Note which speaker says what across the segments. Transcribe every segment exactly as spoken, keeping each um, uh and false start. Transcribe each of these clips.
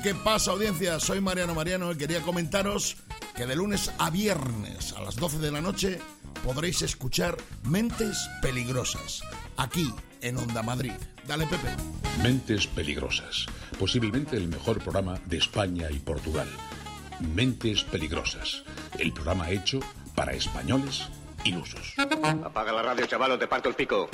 Speaker 1: ¿Qué pasa, audiencia? Soy Mariano Mariano y quería comentaros que de lunes a viernes a las doce de la noche podréis escuchar Mentes Peligrosas, aquí en Onda Madrid. Dale, Pepe.
Speaker 2: Mentes Peligrosas, posiblemente el mejor programa de España y Portugal. Mentes Peligrosas, el programa hecho para españoles ilusos.
Speaker 3: Apaga la radio, chaval, o te parto el pico.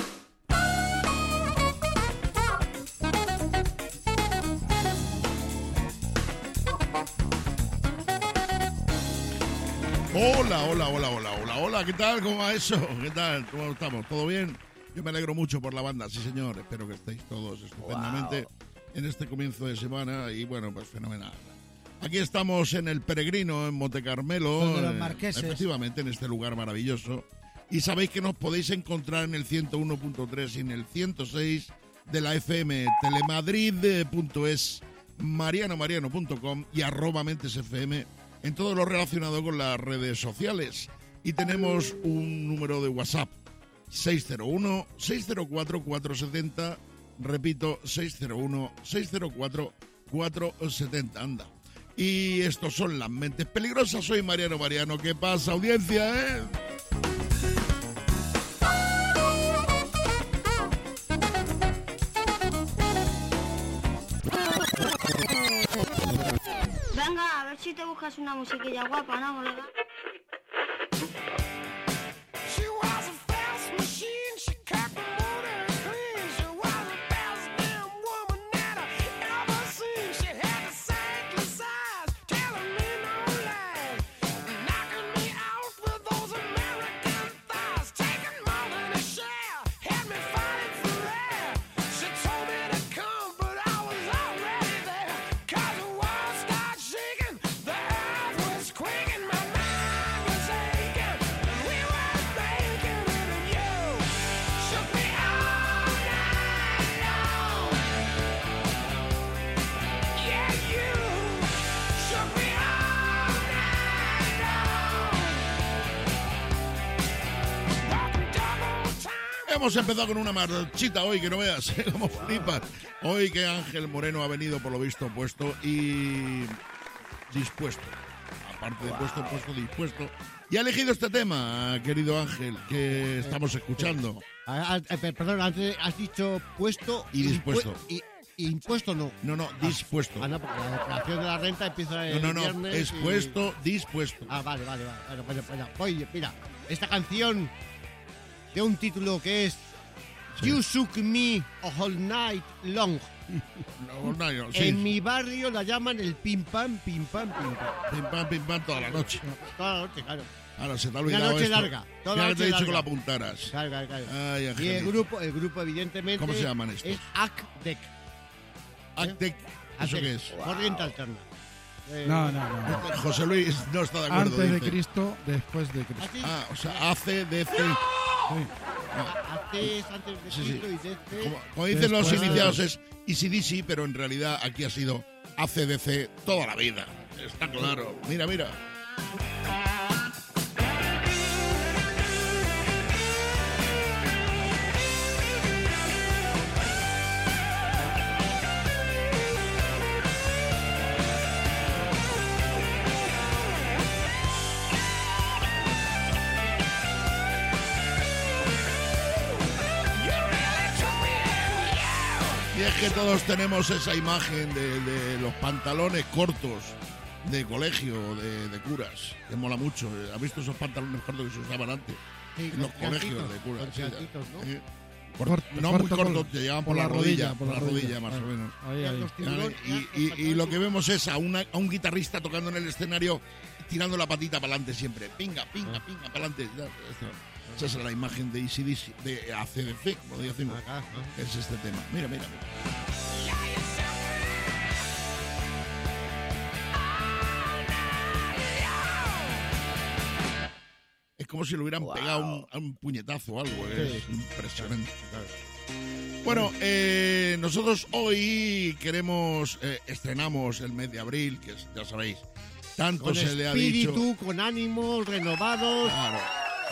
Speaker 1: Hola, hola, hola, hola, hola, hola, ¿qué tal? ¿Cómo va eso? ¿Qué tal? ¿Cómo estamos? ¿Todo bien? Yo me alegro mucho por la banda, sí señor, espero que estéis todos estupendamente wow. en este comienzo de semana y bueno, pues fenomenal. Aquí estamos en El Peregrino, en Montecarmelo,
Speaker 4: de los Marqueses.
Speaker 1: Eh, efectivamente, en este lugar maravilloso. Y sabéis que nos podéis encontrar en el ciento uno punto tres y en el ciento seis de la F M, telemadrid punto es, mariano mariano punto com y arroba mentes F M, en todo lo relacionado con las redes sociales. Y tenemos un número de WhatsApp, seis cero uno, seis cero cuatro, cuatro siete cero, repito, seis cero uno, seis cero cuatro, cuatro siete cero, anda. Y estos son las Mentes Peligrosas. Soy Mariano Mariano. ¿Qué pasa, audiencia, eh?
Speaker 5: Venga, a ver si te buscas una musiquilla guapa, ¿no, colega?
Speaker 1: Hemos empezado con una marchita hoy, que no veas cómo flipas. Hoy que Ángel Moreno ha venido, por lo visto, puesto y dispuesto. Aparte de wow. puesto, puesto, dispuesto. Y ha elegido este tema, querido Ángel, que estamos escuchando.
Speaker 4: Ah, ah, perdón, antes has dicho puesto
Speaker 1: y dispuesto.
Speaker 4: Y, y impuesto no.
Speaker 1: No, no, dispuesto.
Speaker 4: Ah, no, porque la declaración de la renta empieza el
Speaker 1: No, no, no,
Speaker 4: viernes
Speaker 1: es
Speaker 4: y...
Speaker 1: puesto, dispuesto.
Speaker 4: Ah, vale, vale, vale. Bueno, bueno, bueno. Oye, mira, esta canción de un título que es sí. You Shook Me All Night Long.
Speaker 1: All night long sí.
Speaker 4: En mi barrio la llaman el pim pam, pim pam, pim pam.
Speaker 1: Pim pam, pim pam toda la noche.
Speaker 4: Toda la noche, claro.
Speaker 1: Ahora se te ha olvidado
Speaker 4: Una noche
Speaker 1: esto.
Speaker 4: larga. Toda la
Speaker 1: ya
Speaker 4: noche
Speaker 1: te he dicho
Speaker 4: larga.
Speaker 1: que la apuntaras.
Speaker 4: Claro, claro, claro.
Speaker 1: Ay,
Speaker 4: y el grupo, el grupo evidentemente.
Speaker 1: ¿Cómo se llaman estos?
Speaker 4: Es ACDEC.
Speaker 1: ACDEC. ¿Eso qué es?
Speaker 4: Corriente alterna.
Speaker 6: Eh, no, no, no.
Speaker 1: José Luis no está de acuerdo.
Speaker 6: Antes de
Speaker 1: dice.
Speaker 6: Cristo, después de Cristo.
Speaker 1: Ah, o sea, A C D C.
Speaker 6: Sí.
Speaker 4: A C es antes de
Speaker 1: sí, sí.
Speaker 4: Cristo y D C.
Speaker 1: Como, como dicen después los iniciados es A C D C, pero en realidad aquí ha sido A C D C toda la vida. Está claro. Mira, mira. Y es que todos tenemos esa imagen de, de los pantalones cortos de colegio, de, de curas, que mola mucho. ¿Has visto esos pantalones cortos que se usaban antes?
Speaker 4: Sí,
Speaker 1: en los colegios de curas. Sí,
Speaker 4: ¿no?
Speaker 1: Sí. Por, Cort, no muy cortos, te llegaban por, por la rodilla, rodilla por la rodilla, rodilla más ah, o menos.
Speaker 6: Ahí, ahí.
Speaker 1: Y, y, y lo que vemos es a, una, a un guitarrista tocando en el escenario, tirando la patita para adelante siempre. Pinga, pinga, pinga, para adelante. Esa es la imagen de A C D C, de A C D C, como decimos. Acá, ¿no? Es este tema. Mira, mira, mira. Es como si le hubieran wow. pegado un, un puñetazo o algo. Es sí. impresionante. Bueno, eh, nosotros hoy queremos, eh, estrenamos el mes de abril, que es, ya sabéis, tanto
Speaker 4: con
Speaker 1: se le ha dicho.
Speaker 4: Con espíritu, con ánimo, renovados.
Speaker 1: Claro.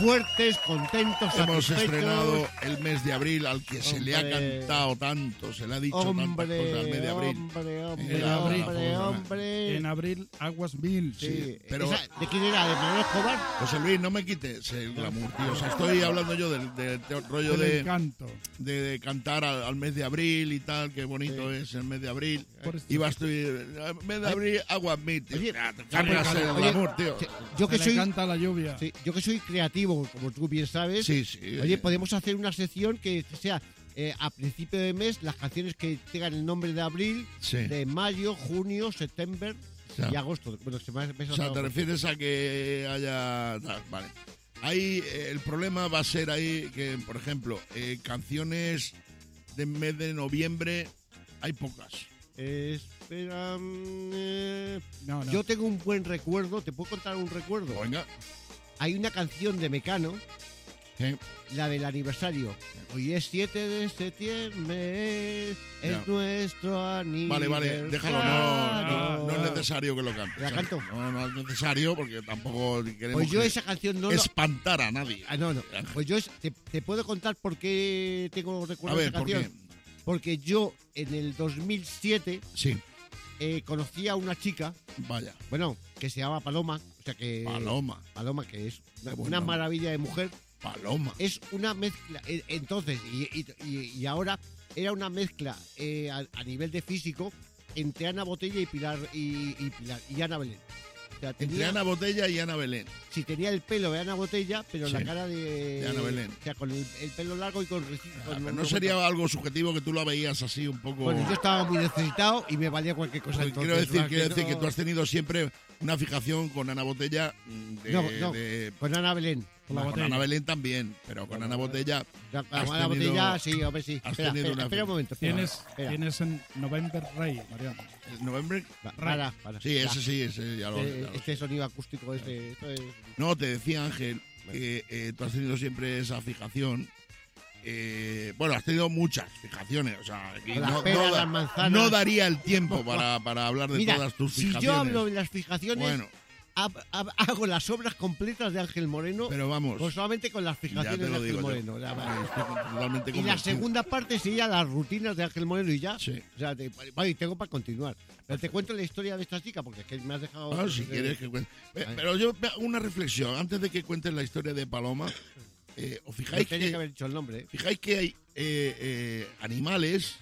Speaker 4: fuertes, contentos,
Speaker 1: Hemos
Speaker 4: satisfechos.
Speaker 1: estrenado el mes de abril al que se le ha
Speaker 4: Hombre.
Speaker 1: cantado tanto, se le ha dicho
Speaker 4: Hombre,
Speaker 1: tantas cosas al mes de abril.
Speaker 4: hombre, hombre,
Speaker 1: En abril.
Speaker 4: hombre, hombre.
Speaker 6: En abril, Aguas Mil.
Speaker 4: Sí,
Speaker 1: Sí, pero-
Speaker 4: Esa- ¿de quién era? ¿De Manuel Escobar?
Speaker 1: José Luis, no me quites el glamour, tío. O sea, estoy hablando yo del, del- del rollo
Speaker 6: El
Speaker 1: de,
Speaker 6: encanto.
Speaker 1: de, de cantar al, al mes de abril y tal, qué bonito es el mes de abril.
Speaker 6: Por esto-
Speaker 1: Y vas tú, y, "Ah, mes de abril, agua mí, tío.
Speaker 4: Oye,
Speaker 1: Ya, te cargas el
Speaker 6: oye,
Speaker 1: glamour, tío.
Speaker 4: Sí, Yo que
Speaker 6: Se le
Speaker 4: soy,
Speaker 6: encanta la lluvia.
Speaker 4: sí, yo que soy creativo, como tú bien sabes.
Speaker 1: Sí, sí.
Speaker 4: Oye, podemos hacer una sección que sea eh, a principio de mes las canciones que tengan el nombre de abril,
Speaker 1: Sí.
Speaker 4: de mayo, junio, septiembre
Speaker 1: Ya.
Speaker 4: y agosto. Bueno, se me ha me ha
Speaker 1: O sea,
Speaker 4: saltado
Speaker 1: te
Speaker 4: agosto.
Speaker 1: refieres a que haya... tal, vale. Ahí eh, el problema va a ser ahí que, por ejemplo, eh, canciones del mes de noviembre hay pocas.
Speaker 4: Eh, espera, mm, eh,
Speaker 6: No, no.
Speaker 4: yo tengo un buen recuerdo. ¿Te puedo contar un recuerdo?
Speaker 1: Venga.
Speaker 4: Hay una canción de Mecano,
Speaker 1: Sí.
Speaker 4: la del aniversario. Hoy es siete de septiembre, es
Speaker 1: Ya.
Speaker 4: nuestro aniversario.
Speaker 1: Vale, vale, déjalo, no, no, no es necesario que lo cantes.
Speaker 4: ¿La canto?
Speaker 1: No, no es necesario porque tampoco queremos
Speaker 4: Pues yo
Speaker 1: que
Speaker 4: esa canción no lo...
Speaker 1: espantar a nadie.
Speaker 4: Ah, no, no. Pues yo es- te, te puedo contar por qué tengo
Speaker 1: A
Speaker 4: recuerdo de
Speaker 1: ver,
Speaker 4: esa
Speaker 1: ¿por
Speaker 4: canción.
Speaker 1: qué?
Speaker 4: Porque yo en el dos mil siete
Speaker 1: Sí,
Speaker 4: eh, conocí a una chica,
Speaker 1: vaya.
Speaker 4: bueno, que se llama Paloma, o sea que...
Speaker 1: Paloma,
Speaker 4: Paloma, que es una,
Speaker 1: Qué buen
Speaker 4: una
Speaker 1: nombre.
Speaker 4: maravilla de mujer.
Speaker 1: paloma.
Speaker 4: Es una mezcla, eh, entonces, y, y- y- y ahora era una mezcla eh, a, a nivel de físico entre Ana Botella y Pilar y, y Pilar y Ana Belén. O sea,
Speaker 1: Entre
Speaker 4: tenía,
Speaker 1: Ana Botella y Ana Belén.
Speaker 4: sí, tenía el pelo de Ana Botella, pero
Speaker 1: Sí,
Speaker 4: la cara de,
Speaker 1: de Ana Belén.
Speaker 4: O sea, con el, el pelo largo y con... con-
Speaker 1: Ah, pero
Speaker 4: con-
Speaker 1: no sería algo subjetivo que tú lo veías así un poco...
Speaker 4: Bueno, yo estaba muy necesitado y me valía cualquier cosa.
Speaker 1: Pues
Speaker 4: entonces,
Speaker 1: quiero decir,
Speaker 4: más
Speaker 1: quiero decir
Speaker 4: no-
Speaker 1: que tú has tenido siempre una fijación con Ana Botella mm, de,
Speaker 4: No, no,
Speaker 1: de-
Speaker 4: con Ana Belén.
Speaker 6: Con la
Speaker 1: con
Speaker 6: botella.
Speaker 1: Ana Belén también, pero con Ana Botella
Speaker 4: Ya,
Speaker 1: has
Speaker 4: Ana
Speaker 1: tenido-
Speaker 4: Botella, sí, hombre, sí.
Speaker 1: has
Speaker 4: Espera,
Speaker 1: tenido
Speaker 4: espera,
Speaker 1: una-
Speaker 4: espera un momento. espera,
Speaker 6: Tienes,
Speaker 4: espera.
Speaker 6: tienes en November Rey, Mariano.
Speaker 1: el noviembre.
Speaker 4: Va, para, para.
Speaker 1: Sí,
Speaker 4: Ya.
Speaker 1: ese sí, ese ya lo.
Speaker 4: Este,
Speaker 1: ya lo
Speaker 4: este sonido acústico, este, esto es...
Speaker 1: No, te decía Ángel que eh, tú has tenido siempre esa fijación. eh, bueno, has tenido muchas fijaciones, o sea, aquí
Speaker 4: Las
Speaker 1: no,
Speaker 4: peras,
Speaker 1: no da-
Speaker 4: las manzanas.
Speaker 1: no daría el tiempo para, para hablar de
Speaker 4: Mira,
Speaker 1: todas tus
Speaker 4: si
Speaker 1: fijaciones.
Speaker 4: yo hablo de las fijaciones,
Speaker 1: Bueno,
Speaker 4: hab- hab- hago las obras completas de Ángel Moreno,
Speaker 1: pero vamos,
Speaker 4: pues solamente con las
Speaker 1: ya
Speaker 4: fijaciones
Speaker 1: te
Speaker 4: de
Speaker 1: lo
Speaker 4: Ángel
Speaker 1: digo yo.
Speaker 4: Moreno. ya va.
Speaker 1: Estoy totalmente
Speaker 4: Y la
Speaker 1: convencido.
Speaker 4: segunda parte sería las rutinas de Ángel Moreno y ya.
Speaker 1: Sí.
Speaker 4: O sea, te, vale, tengo para continuar. Pero te cuento la historia de esta chica porque es que me has dejado...
Speaker 1: Ah, si quieres que cuente. Pe- Pero yo me hago una reflexión antes de que cuentes la historia de Paloma. Eh, ¿Os
Speaker 4: No
Speaker 1: fijáis
Speaker 4: tenía que
Speaker 1: que,
Speaker 4: haber dicho el nombre. ¿eh?
Speaker 1: fijáis que hay eh, eh, animales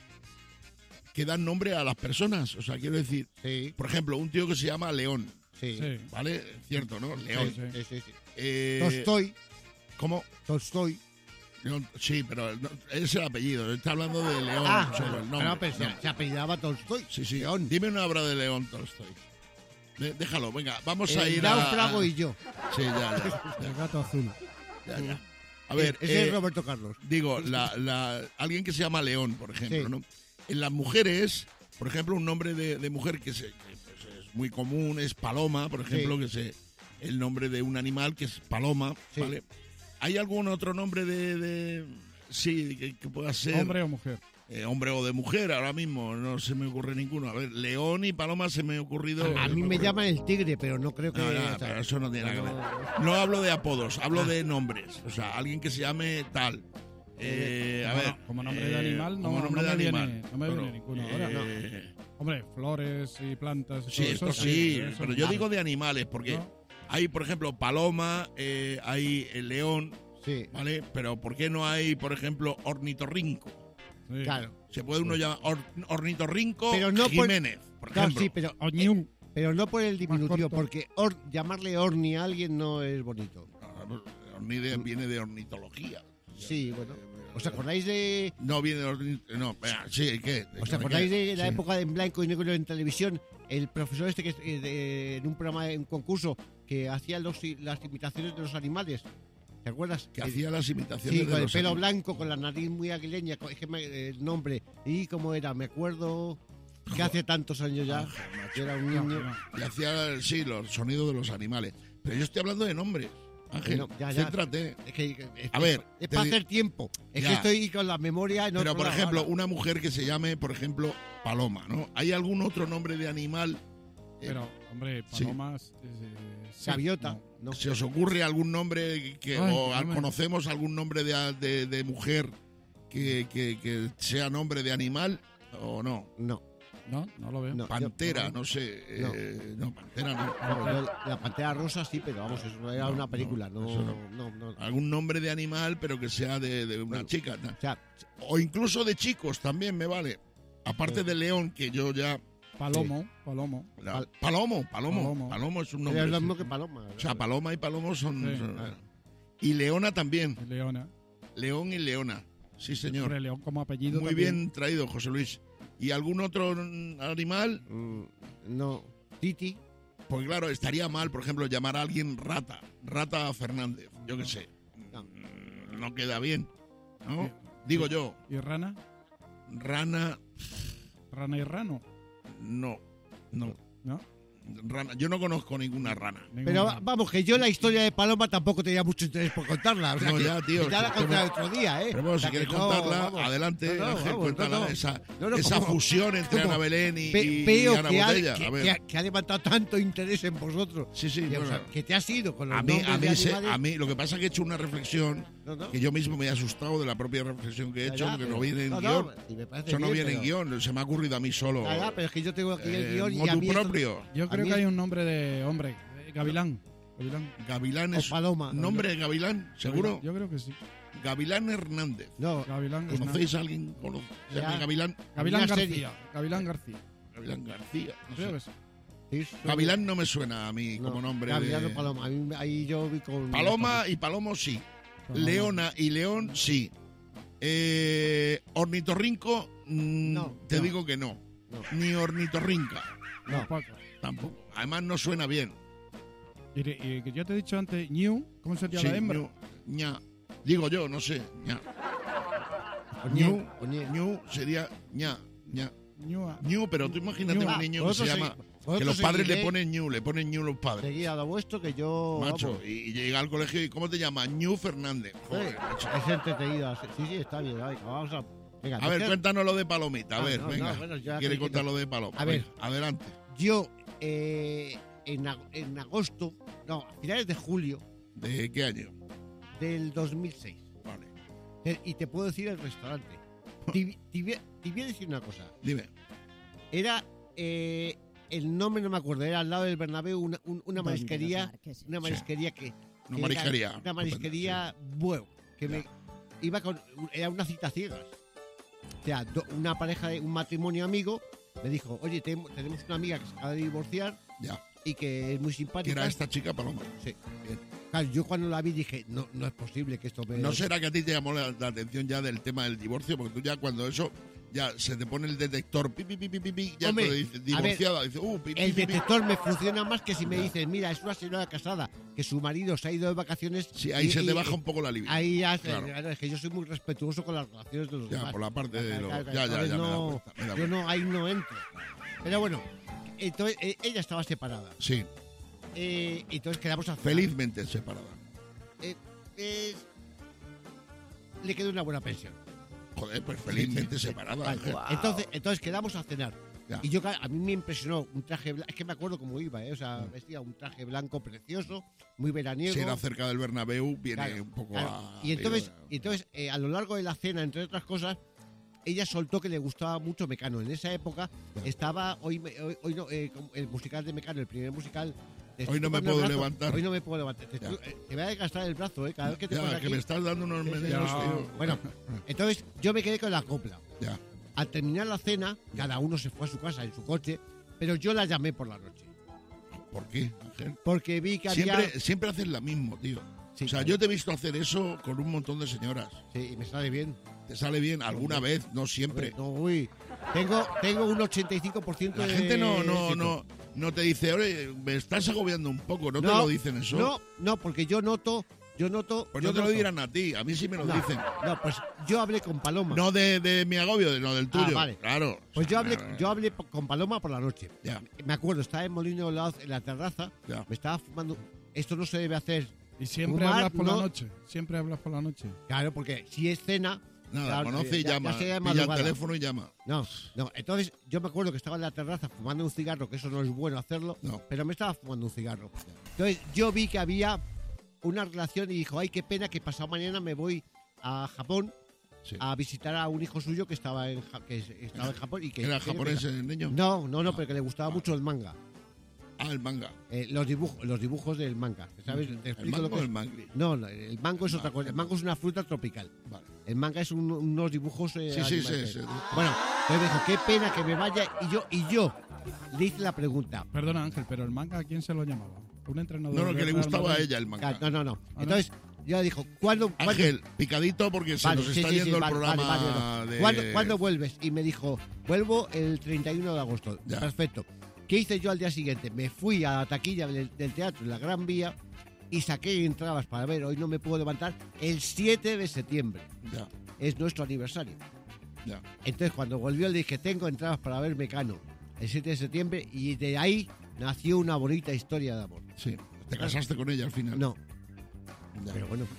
Speaker 1: que dan nombre a las personas? O sea, quiero decir,
Speaker 4: Sí,
Speaker 1: por ejemplo, un tío que se llama León,
Speaker 4: sí.
Speaker 6: Sí.
Speaker 1: ¿vale? Cierto, ¿no? León.
Speaker 6: Sí,
Speaker 4: Sí, sí, sí.
Speaker 1: Eh,
Speaker 4: Tolstoy,
Speaker 1: ¿Cómo?
Speaker 4: Tolstoy.
Speaker 1: León, sí, pero no, es el apellido. Está hablando de León,
Speaker 4: Ah,
Speaker 1: solo el nombre.
Speaker 4: no, pero se,
Speaker 1: No.
Speaker 4: se apellidaba Tolstoy.
Speaker 1: Sí, sí.
Speaker 4: León.
Speaker 1: Dime una obra de León Tolstoy. De- déjalo, venga, vamos a
Speaker 4: El
Speaker 1: ir a...
Speaker 4: náufrago y yo.
Speaker 1: Sí, ya, ya.
Speaker 6: El gato azul.
Speaker 1: ya, ya. A ver,
Speaker 4: Ese
Speaker 1: eh,
Speaker 4: es Roberto Carlos.
Speaker 1: digo, la, la, alguien que se llama León, por ejemplo,
Speaker 4: Sí.
Speaker 1: ¿no? En las mujeres, por ejemplo, un nombre de, de mujer que, se, que, pues, es muy común es Paloma, por ejemplo,
Speaker 4: Sí.
Speaker 1: que se el nombre de un animal que es Paloma,
Speaker 4: Sí.
Speaker 1: ¿vale? ¿Hay algún otro nombre de, de sí, que, que pueda ser
Speaker 6: ¿Hombre o mujer?
Speaker 1: eh, hombre o de mujer? Ahora mismo no se me ocurre ninguno. A ver, León y Paloma se me ha ocurrido.
Speaker 4: A mí me llaman el tigre, pero no creo que...
Speaker 1: No, no,
Speaker 4: o sea,
Speaker 1: pero eso no tiene nada que
Speaker 4: no-
Speaker 1: ver. No hablo de apodos, hablo de nombres. O sea, alguien que se llame tal. Eh, a
Speaker 6: Como-
Speaker 1: ver.
Speaker 6: como nombre de
Speaker 1: eh,
Speaker 6: animal, no-
Speaker 1: como nombre
Speaker 6: no
Speaker 1: de
Speaker 6: me viene-
Speaker 1: animal.
Speaker 6: no me viene
Speaker 1: Pero,
Speaker 6: ninguno ahora, no.
Speaker 1: eh,
Speaker 6: Hombre, flores y plantas y
Speaker 1: Sí,
Speaker 6: todo
Speaker 1: esto
Speaker 6: eso,
Speaker 1: sí,
Speaker 6: eso
Speaker 1: pero
Speaker 6: sí.
Speaker 1: yo digo de animales, porque
Speaker 6: ¿No?
Speaker 1: hay, por ejemplo, paloma, eh, hay el león,
Speaker 4: Sí,
Speaker 1: ¿vale? Pero ¿por qué no hay, por ejemplo, ornitorrinco?
Speaker 6: Sí.
Speaker 4: claro.
Speaker 1: Se puede uno llamar or- ornitorrinco
Speaker 4: Pero no por-
Speaker 1: Jiménez, por
Speaker 4: Claro,
Speaker 1: ejemplo.
Speaker 4: sí, pero,
Speaker 6: Oñún.
Speaker 4: pero no por el diminutivo,
Speaker 6: corto.
Speaker 4: porque or- llamarle Orni a alguien no es bonito.
Speaker 1: No, ornide viene de ornitología.
Speaker 4: Sí, bueno. ¿Os acordáis de,
Speaker 1: No viene de ornit- no, venga, sí, ¿qué?
Speaker 4: ¿os acordáis de la
Speaker 1: Sí.
Speaker 4: época de en blanco y negro en televisión? El profesor este que eh, de- en un programa, en un concurso, que hacía los, las imitaciones de los animales. ¿Te acuerdas?
Speaker 1: Que
Speaker 4: Eh,
Speaker 1: hacía las imitaciones
Speaker 4: Sí,
Speaker 1: de
Speaker 4: con el
Speaker 1: los
Speaker 4: pelo
Speaker 1: animales.
Speaker 4: blanco, con la nariz muy aguileña, con- es que me- el nombre. ¿Y cómo era? Me acuerdo que hace tantos años ya, que era un
Speaker 6: No,
Speaker 4: niño.
Speaker 6: no.
Speaker 1: Y hacía, sí, los sonidos de los animales. Pero yo estoy hablando de nombres. Ángel,
Speaker 4: Bueno, ya, ya.
Speaker 1: céntrate.
Speaker 4: Es que, que- es,
Speaker 1: A ver,
Speaker 4: es
Speaker 1: te
Speaker 4: para
Speaker 1: di-
Speaker 4: hacer tiempo. Es
Speaker 1: Ya.
Speaker 4: que estoy con la memoria en
Speaker 1: Pero,
Speaker 4: otro
Speaker 1: por
Speaker 4: lado
Speaker 1: ejemplo,
Speaker 4: ahora.
Speaker 1: una mujer que se llame, por ejemplo, Paloma, ¿no? ¿Hay algún otro nombre de animal
Speaker 6: Pero, hombre,
Speaker 1: sí.
Speaker 6: palomas... eh, sí,
Speaker 4: Gaviota.
Speaker 6: no.
Speaker 4: No.
Speaker 1: ¿Se os ocurre algún nombre que,
Speaker 6: Ay,
Speaker 1: o
Speaker 6: no me-
Speaker 1: conocemos algún nombre de, de, de mujer que, que, que sea nombre de animal o no?
Speaker 4: No.
Speaker 6: No, no lo veo.
Speaker 4: No.
Speaker 1: Pantera,
Speaker 4: yo-
Speaker 1: no sé.
Speaker 4: no.
Speaker 1: eh, no, Pantera no.
Speaker 4: No, yo- la Pantera Rosa sí, pero vamos, eso era
Speaker 1: No,
Speaker 4: una película,
Speaker 1: no,
Speaker 4: no,
Speaker 1: eso
Speaker 4: no,
Speaker 1: no.
Speaker 4: no, no.
Speaker 1: Algún nombre de animal, pero que sea de, de una
Speaker 4: Bueno.
Speaker 1: chica. ¿no?
Speaker 4: O sea,
Speaker 1: O incluso de chicos también me vale. Aparte
Speaker 4: Sí.
Speaker 1: de León, que yo ya...
Speaker 6: Palomo, palomo.
Speaker 1: la-
Speaker 4: Pal-
Speaker 1: Palomo, Palomo,
Speaker 6: Palomo.
Speaker 1: Palomo es un
Speaker 4: es
Speaker 1: nombre.
Speaker 4: lo
Speaker 1: sí.
Speaker 4: mismo que Paloma.
Speaker 1: O sea, Paloma y Palomo son...
Speaker 6: Sí.
Speaker 1: son- y Leona también.
Speaker 6: Leona.
Speaker 1: León y Leona. Sí, señor.
Speaker 6: Hombre, León como apellido
Speaker 1: Muy
Speaker 6: también.
Speaker 1: bien traído, José Luis. ¿Y algún otro mm, animal?
Speaker 4: Mm, no. Titi.
Speaker 1: Pues claro, estaría mal, por ejemplo, llamar a alguien Rata. Rata Fernández, yo qué sé.
Speaker 4: No.
Speaker 1: Mm, No queda bien, ¿no?
Speaker 6: Sí.
Speaker 1: Digo yo,
Speaker 6: ¿Y rana?
Speaker 1: rana,
Speaker 6: ¿Rana y rano?
Speaker 1: no, no.
Speaker 6: ¿No?
Speaker 1: Rana. Yo no conozco ninguna rana.
Speaker 6: Ningún
Speaker 4: Pero
Speaker 6: rano.
Speaker 4: vamos, que yo la historia de Paloma tampoco tenía mucho interés por contarla. O sea
Speaker 1: No,
Speaker 4: que-
Speaker 1: ya, tío,
Speaker 4: que ya la
Speaker 1: que-
Speaker 4: conté
Speaker 1: que-
Speaker 4: el otro día, ¿eh?
Speaker 1: Pero bueno,
Speaker 4: O sea
Speaker 1: si quieres
Speaker 4: que no,
Speaker 1: contarla,
Speaker 4: vamos.
Speaker 1: adelante,
Speaker 4: No, no,
Speaker 1: Ángel,
Speaker 4: vamos,
Speaker 1: cuéntala.
Speaker 4: no, no.
Speaker 1: Esa,
Speaker 4: No, no,
Speaker 1: esa
Speaker 4: como-
Speaker 1: fusión entre
Speaker 4: como-
Speaker 1: Ana Belén y,
Speaker 4: Ve-
Speaker 1: y- y
Speaker 4: veo
Speaker 1: Ana
Speaker 4: que, ha,
Speaker 1: Botella.
Speaker 4: que-
Speaker 1: a ver.
Speaker 4: que ha- que ha levantado tanto interés en vosotros.
Speaker 1: Sí, sí,
Speaker 4: Y, o
Speaker 1: bueno.
Speaker 4: sea, que te has ido con los
Speaker 1: A mí,
Speaker 4: nombres
Speaker 1: a, mí
Speaker 4: de
Speaker 1: se-
Speaker 4: animales.
Speaker 1: a mí, lo que pasa es que he hecho una reflexión
Speaker 4: No, no.
Speaker 1: que yo mismo me he asustado de la propia reflexión que he
Speaker 4: Ya,
Speaker 1: hecho,
Speaker 4: ya,
Speaker 1: porque
Speaker 4: pero-
Speaker 1: no viene en
Speaker 4: no,
Speaker 1: guión.
Speaker 4: no, y me parece
Speaker 1: Eso no
Speaker 4: bien,
Speaker 1: viene en
Speaker 4: pero-
Speaker 1: guión, se me ha ocurrido a mí solo.
Speaker 4: Ya, ya, pero es que yo tengo aquí el
Speaker 1: Eh,
Speaker 4: guión y a
Speaker 1: motu
Speaker 4: mí esto-
Speaker 1: propio.
Speaker 6: Yo
Speaker 4: a
Speaker 6: creo
Speaker 4: mí
Speaker 6: que hay
Speaker 4: es-
Speaker 6: un nombre de hombre. eh, Gavilán. Gavilán.
Speaker 1: Gavilán
Speaker 4: o
Speaker 1: es
Speaker 4: Paloma.
Speaker 1: nombre de Gavilán, ¿seguro?
Speaker 6: Yo creo que sí.
Speaker 1: Gavilán Hernández.
Speaker 4: No,
Speaker 6: Gavilán.
Speaker 1: ¿Conocéis a alguien? cono- ¿Se llama
Speaker 4: Ya.
Speaker 1: Gavilán?
Speaker 6: Gavilán
Speaker 4: Una serie.
Speaker 6: García. Gavilán García.
Speaker 1: Gavilán García. no
Speaker 6: Creo
Speaker 1: sé.
Speaker 6: que sí.
Speaker 4: sí, sí.
Speaker 1: Gavilán no me suena a mí
Speaker 4: No,
Speaker 1: como nombre.
Speaker 4: Gavilán
Speaker 1: de-
Speaker 4: o Paloma. A mí, ahí yo vi con.
Speaker 1: Paloma y Palomo sí.
Speaker 6: Paloma.
Speaker 1: Leona y León sí. Eh, ornitorrinco, mm,
Speaker 4: No,
Speaker 1: te
Speaker 4: no.
Speaker 1: digo que no.
Speaker 4: No.
Speaker 1: Ni ornitorrinca,
Speaker 4: No.
Speaker 6: Tampoco.
Speaker 1: tampoco. Además no suena bien.
Speaker 6: Y, y que yo te he dicho antes, Ñu, ¿cómo sería
Speaker 1: Sí,
Speaker 6: la hembra?
Speaker 1: ñu, ña. Digo yo, no sé. ña.
Speaker 4: Oñé,
Speaker 1: Ñu,
Speaker 4: oñé.
Speaker 1: ñu sería ña, ña.
Speaker 6: Ñua.
Speaker 1: Ñu, pero tú imagínate
Speaker 6: Ñu.
Speaker 1: un
Speaker 4: Ah,
Speaker 1: niño que se
Speaker 4: vosotros
Speaker 1: llama...
Speaker 4: segui-
Speaker 1: Que
Speaker 4: vosotros
Speaker 1: los padres le
Speaker 4: seguiré-
Speaker 1: ponen ñu, le ponen ñu los padres.
Speaker 4: Seguid a lo vuestro que yo.
Speaker 1: Macho,
Speaker 4: vamos,
Speaker 1: y, y llega al colegio y ¿cómo te llamas? Ñu Fernández. Joder, macho.
Speaker 4: es entretenido. Sí, sí, está bien. Venga, vamos a. Venga,
Speaker 1: A ver,
Speaker 4: entonces,
Speaker 1: cuéntanos lo de Palomita. A
Speaker 4: Ah,
Speaker 1: ver,
Speaker 4: no,
Speaker 1: venga.
Speaker 4: no, bueno, ya
Speaker 1: Quiere
Speaker 4: que-
Speaker 1: contar lo de Paloma.
Speaker 4: A ver.
Speaker 1: Venga, adelante.
Speaker 4: Yo, eh, en, ag- en agosto, no, a finales de julio
Speaker 1: ¿De qué año?
Speaker 4: del dos mil seis,
Speaker 1: Vale.
Speaker 4: te- y te puedo decir el restaurante. Te, te voy a- te voy a decir una cosa.
Speaker 1: Dime.
Speaker 4: Era, eh, el nombre no me acuerdo, era al lado del Bernabéu una, un- una marisquería, una marisquería que...
Speaker 1: Una
Speaker 4: que
Speaker 1: marisquería.
Speaker 4: era Una marisquería, bueno, que me iba con... Era una cita ciegas. O sea, do- una pareja, de un matrimonio amigo, me dijo, oye, tem- tenemos una amiga que se acaba de divorciar
Speaker 1: Ya.
Speaker 4: y que es muy
Speaker 1: Que
Speaker 4: simpática.
Speaker 1: era esta chica Paloma.
Speaker 4: Sí.
Speaker 1: Bien.
Speaker 4: Claro, yo cuando la vi dije, no, no es posible que esto me...
Speaker 1: ¿No será que a ti te llamó la, la atención ya del tema del divorcio? Porque tú ya cuando eso, ya se te pone el detector, pi, pi, pi, pi, pi, pi, ya
Speaker 4: Hombre,
Speaker 1: te dice
Speaker 4: a ver,
Speaker 1: divorciada, dice, uh, pi, pi,
Speaker 4: El
Speaker 1: pi, pi.
Speaker 4: detector me funciona más que si me
Speaker 1: Ya.
Speaker 4: dicen, mira, es una señora casada, que su marido se ha ido de vacaciones.
Speaker 1: Sí, ahí
Speaker 4: y-
Speaker 1: se te
Speaker 4: y-
Speaker 1: baja un poco la libido.
Speaker 4: Ahí ya,
Speaker 1: Claro.
Speaker 4: claro, es que yo soy muy respetuoso con las relaciones de los
Speaker 1: Ya,
Speaker 4: demás.
Speaker 1: por la parte de
Speaker 4: Claro,
Speaker 1: lo...
Speaker 4: claro,
Speaker 1: Ya, ya, ya,
Speaker 4: entonces
Speaker 1: me he dado
Speaker 4: no-
Speaker 1: cuenta, me he dado
Speaker 4: Yo
Speaker 1: cuenta.
Speaker 4: no, ahí no entro. Pero bueno, entonces eh, ella estaba separada.
Speaker 1: Sí,
Speaker 4: Eh, entonces quedamos a cenar.
Speaker 1: felizmente separada.
Speaker 4: Eh, eh, le quedó una buena pensión.
Speaker 1: Joder, pues felizmente separada.
Speaker 4: Vale,
Speaker 1: Ángel.
Speaker 4: entonces, entonces quedamos a cenar.
Speaker 1: Ya.
Speaker 4: Y yo, a mí me impresionó un traje blanco. Es que me acuerdo cómo iba, ¿eh? O sea, vestía un traje blanco precioso, muy veraniego.
Speaker 1: Si era cerca del Bernabéu, viene
Speaker 4: Claro,
Speaker 1: un poco
Speaker 4: claro.
Speaker 1: a...
Speaker 4: Y entonces,
Speaker 1: digo,
Speaker 4: y entonces eh, a lo largo de la cena, entre otras cosas, ella soltó que le gustaba mucho Mecano. En esa época
Speaker 1: Ya.
Speaker 4: estaba, hoy, me- hoy, hoy no, eh, como el musical de Mecano, el primer musical. te
Speaker 1: Hoy
Speaker 4: estoy
Speaker 1: no me
Speaker 4: tocando el
Speaker 1: puedo
Speaker 4: brazo,
Speaker 1: levantar.
Speaker 4: Hoy no me puedo levantar. Te,
Speaker 1: Ya.
Speaker 4: estoy- eh, te voy a desgastar el brazo, ¿eh? Cada vez que te pones
Speaker 1: Ya,
Speaker 4: aquí.
Speaker 1: que me estás dando unos
Speaker 4: Sí, sí,
Speaker 1: medios,
Speaker 6: sí.
Speaker 1: tío.
Speaker 4: Bueno, entonces yo me quedé con la copla.
Speaker 1: Ya.
Speaker 4: Al terminar la cena, cada uno se fue a su casa en su coche, pero yo la llamé por la noche.
Speaker 1: ¿Por qué, Ángel?
Speaker 4: Porque vi que había...
Speaker 1: Siempre, siempre haces la mismo, tío.
Speaker 4: Sí,
Speaker 1: o sea,
Speaker 4: claro.
Speaker 1: yo te he visto hacer eso con un montón de señoras.
Speaker 4: Sí, y me sale bien.
Speaker 1: Te sale bien alguna vez, no siempre.
Speaker 4: No, uy, tengo, tengo un ochenta y cinco por ciento
Speaker 1: La
Speaker 4: de
Speaker 1: gente no, no,
Speaker 4: éxito.
Speaker 1: no, no te dice, oye, me estás agobiando un poco, no, te lo dicen eso.
Speaker 4: No, no, porque yo noto, yo noto...
Speaker 1: Pues
Speaker 4: yo
Speaker 1: no te lo
Speaker 4: noto-
Speaker 1: dirán a ti, a mí sí me lo
Speaker 4: No,
Speaker 1: dicen.
Speaker 4: No, pues yo hablé con Paloma.
Speaker 1: No de, de mi agobio, no del tuyo.
Speaker 4: vale.
Speaker 1: Claro.
Speaker 4: Pues
Speaker 1: O
Speaker 4: yo
Speaker 1: sea,
Speaker 4: hablé,
Speaker 1: no, no,
Speaker 4: yo hablé po- con Paloma por la noche.
Speaker 1: Ya.
Speaker 4: Me acuerdo, estaba en Molino de Laoz, en la terraza,
Speaker 1: Ya.
Speaker 4: me estaba fumando... Esto no se debe hacer.
Speaker 6: Y siempre
Speaker 4: Fumar,
Speaker 6: hablas por
Speaker 4: no-
Speaker 6: la noche. Siempre hablas por la noche.
Speaker 4: Claro, porque si es cena,
Speaker 1: Nada,
Speaker 4: Claro,
Speaker 1: conoce y
Speaker 4: ya- ya
Speaker 1: llama.
Speaker 4: sea de
Speaker 1: Pilla el
Speaker 4: madrugada.
Speaker 1: teléfono y llama.
Speaker 4: No, no. Entonces, yo me acuerdo que estaba en la terraza fumando un cigarro, que eso no es bueno hacerlo,
Speaker 1: No.
Speaker 4: pero me estaba fumando un cigarro. Entonces, yo vi que había una relación y dijo, ay, qué pena que pasado mañana me voy a Japón
Speaker 1: Sí.
Speaker 4: a visitar a un hijo suyo que estaba en, Ja- que estaba en Japón y que...
Speaker 1: ¿Era
Speaker 4: que-
Speaker 1: japonés el niño?
Speaker 4: No, no, no,
Speaker 1: Ah,
Speaker 4: pero que le gustaba
Speaker 1: vale.
Speaker 4: mucho el manga.
Speaker 1: Ah, el manga.
Speaker 4: Eh, los dibujos los dibujos del manga. ¿Sabes? Te
Speaker 1: ¿El
Speaker 4: explico
Speaker 1: mango
Speaker 4: lo
Speaker 1: o
Speaker 4: que
Speaker 1: el
Speaker 4: es.
Speaker 1: mangri?
Speaker 4: No, no, el mango es
Speaker 1: Vale.
Speaker 4: otra cosa. El mango es una fruta tropical.
Speaker 1: Vale.
Speaker 4: El manga es un- unos dibujos. eh,
Speaker 1: Sí, sí,
Speaker 4: animales.
Speaker 1: sí, sí.
Speaker 4: Bueno, entonces dijo, qué pena que me vaya. Y yo, y yo le hice la pregunta.
Speaker 6: Perdona, Ángel, pero el manga, ¿a quién se lo llamaba? ¿Un entrenador?
Speaker 1: No, no, que
Speaker 6: de
Speaker 1: le
Speaker 6: Real
Speaker 1: gustaba a
Speaker 6: Madrid?
Speaker 1: ella el manga.
Speaker 4: Ah, No, no, no.
Speaker 6: ¿Ah, no?
Speaker 4: Entonces, yo dijo, ¿cuándo? cuándo-
Speaker 1: Ángel, picadito porque se
Speaker 4: Vale,
Speaker 1: nos
Speaker 4: sí,
Speaker 1: está
Speaker 4: sí, sí,
Speaker 1: yendo el
Speaker 4: vale,
Speaker 1: programa
Speaker 4: vale, vale, no.
Speaker 1: de...
Speaker 4: ¿Cuándo, cuándo vuelves? Y me dijo, vuelvo el treinta y uno de agosto.
Speaker 1: Ya.
Speaker 4: Perfecto. ¿Qué hice yo al día siguiente? Me fui a la taquilla del, del teatro en la Gran Vía y saqué entradas para ver, hoy no me puedo levantar, el siete de septiembre.
Speaker 1: Ya,
Speaker 4: Es nuestro aniversario.
Speaker 1: ya.
Speaker 4: Entonces, cuando volvió, le dije, tengo entradas para ver Mecano el siete de septiembre y de ahí nació una bonita historia de amor.
Speaker 1: Sí. ¿Te casaste con ella al final?
Speaker 4: No,
Speaker 1: Ya.
Speaker 4: pero bueno.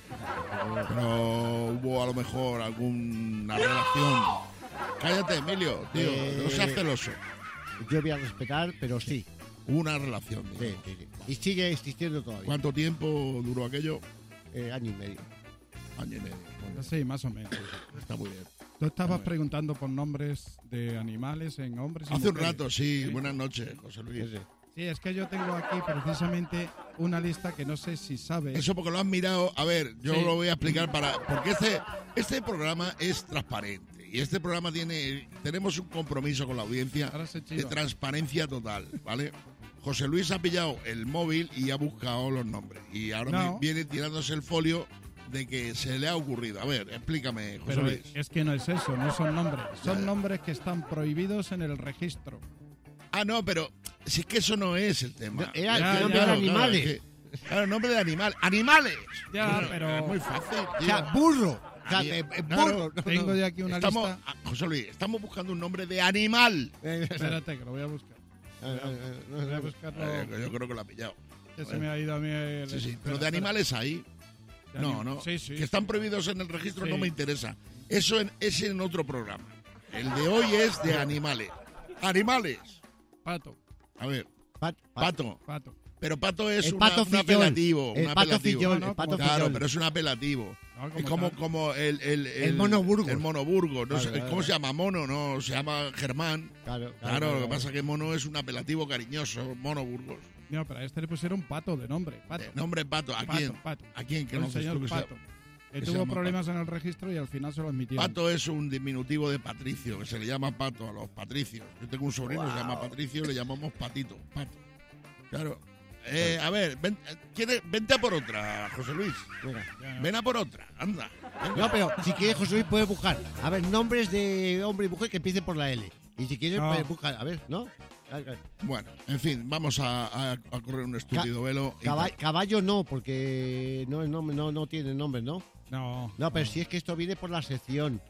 Speaker 1: Pero hubo a lo mejor alguna relación. Cállate, Emilio, tío.
Speaker 4: Eh,
Speaker 1: No seas celoso.
Speaker 4: Yo voy a respetar, pero sí.
Speaker 1: Hubo una relación.
Speaker 4: sí,
Speaker 1: digamos.
Speaker 4: sí, sí. Y sigue existiendo todavía.
Speaker 1: ¿Cuánto tiempo duró aquello?
Speaker 4: Eh, año y medio.
Speaker 1: Año y medio. Bueno,
Speaker 6: Sí, más o menos.
Speaker 1: está muy bien.
Speaker 6: Tú estabas
Speaker 1: Bueno.
Speaker 6: preguntando por nombres de animales en hombres y
Speaker 1: Hace un
Speaker 6: mujeres.
Speaker 1: rato, sí.
Speaker 6: Sí.
Speaker 1: Buenas noches, José Luis.
Speaker 4: Sí, sí.
Speaker 6: Sí, es que yo tengo aquí precisamente una lista que no sé si sabes.
Speaker 1: Eso porque lo has mirado. A ver, yo
Speaker 6: Sí.
Speaker 1: lo voy a explicar para. Porque este, este programa es transparente. Y este programa tiene. Tenemos un compromiso con la audiencia
Speaker 6: Ahora se
Speaker 1: de
Speaker 6: chiva.
Speaker 1: transparencia total, ¿vale? José Luis ha pillado el móvil y ha buscado los nombres. Y ahora
Speaker 6: No.
Speaker 1: me viene tirándose el folio de que se le ha ocurrido. A ver, explícame, José
Speaker 6: Pero
Speaker 1: Luis.
Speaker 6: es que no es eso, no son nombres. Son
Speaker 1: Ya, ya.
Speaker 6: nombres que están prohibidos en el registro.
Speaker 1: Ah, no, pero si es que eso no es el tema.
Speaker 4: No, era
Speaker 6: Ya,
Speaker 4: el nombre
Speaker 6: ya,
Speaker 4: de
Speaker 6: claro,
Speaker 4: animales.
Speaker 1: es que- claro, el nombre de animal. ¡Animales!
Speaker 6: Ya,
Speaker 1: Bueno,
Speaker 6: pero-
Speaker 1: Es muy fácil,
Speaker 4: O
Speaker 1: tío.
Speaker 4: sea, burro. O sea,
Speaker 1: Ani-
Speaker 4: eh, eh,
Speaker 1: claro,
Speaker 4: burro. No,
Speaker 6: Tengo
Speaker 4: no.
Speaker 6: de aquí una
Speaker 1: Estamos,
Speaker 6: lista.
Speaker 1: ah, José Luis, estamos buscando un nombre de animal.
Speaker 4: Eh,
Speaker 6: Espérate, que lo voy a buscar.
Speaker 4: eh, eh,
Speaker 6: Voy a
Speaker 4: eh,
Speaker 6: buscarlo.
Speaker 1: Eh, yo creo que lo ha pillado.
Speaker 6: Que se me ha ido a mí el...
Speaker 1: Sí, sí. Pero
Speaker 6: espera,
Speaker 1: de animales ahí.
Speaker 6: espera. De
Speaker 1: No,
Speaker 6: anim-
Speaker 1: no.
Speaker 6: Sí, sí.
Speaker 1: Que están prohibidos en el registro
Speaker 6: Sí.
Speaker 1: no me interesa. Eso en, es en otro programa. El de hoy es de animales. ¡Animales!
Speaker 6: Pato,
Speaker 1: A ver,
Speaker 4: pat- pat-
Speaker 1: pato.
Speaker 6: pato.
Speaker 1: Pero pato es
Speaker 4: El
Speaker 1: una-
Speaker 4: pato
Speaker 1: un
Speaker 4: fillol.
Speaker 1: apelativo.
Speaker 4: El
Speaker 1: un
Speaker 4: pato
Speaker 1: apelativo.
Speaker 4: fillol,
Speaker 6: No, no,
Speaker 4: el pato
Speaker 6: como-
Speaker 1: Claro,
Speaker 4: fillol.
Speaker 1: pero es un apelativo.
Speaker 6: No,
Speaker 1: Es como,
Speaker 6: tal.
Speaker 1: como el, el,
Speaker 4: El mono Burgos.
Speaker 1: El mono Burgos. No
Speaker 4: Vale,
Speaker 1: sé,
Speaker 4: vale,
Speaker 1: ¿Cómo
Speaker 4: vale.
Speaker 1: se llama? Mono, no, se llama Germán.
Speaker 4: Claro,
Speaker 1: Claro, lo que
Speaker 4: claro.
Speaker 1: pasa es que mono es un apelativo cariñoso. Mono Burgos.
Speaker 6: No, pero a este le pusieron pato de nombre. Pato.
Speaker 1: Eh, nombre pato. ¿A
Speaker 6: Pato,
Speaker 1: quién?
Speaker 6: pato.
Speaker 1: ¿A quién? Que
Speaker 6: El
Speaker 1: no sé
Speaker 6: señor
Speaker 1: tú que sea-
Speaker 6: Pato. Que
Speaker 1: que se
Speaker 6: tuvo
Speaker 1: llama
Speaker 6: problemas en el registro y al final se lo admitieron.
Speaker 1: Pato es un diminutivo de Patricio, que se le llama Pato a los patricios. Yo tengo un sobrino que se llama Patricio y le llamamos Patito. Pato. Claro. Eh, a ver, ven, eh, ¿quieres- vente a por otra, José Luis.
Speaker 4: Venga.
Speaker 6: Ya, no.
Speaker 1: Ven a por otra, anda. Venga.
Speaker 4: No, pero si quieres, José Luis, puedes buscar. A ver, nombres de hombre y mujer que empiecen por la L. Y si quieres,
Speaker 6: No.
Speaker 4: puedes buscar. A ver, ¿no? A ver,
Speaker 1: Bueno, en fin, vamos a, a- a correr un estúpido velo. y
Speaker 4: Caba-
Speaker 1: tal.
Speaker 4: caballo no, porque no, es nombre, no, no tiene nombre, ¿no?
Speaker 6: No.
Speaker 4: No, pero si es que esto viene por la sección,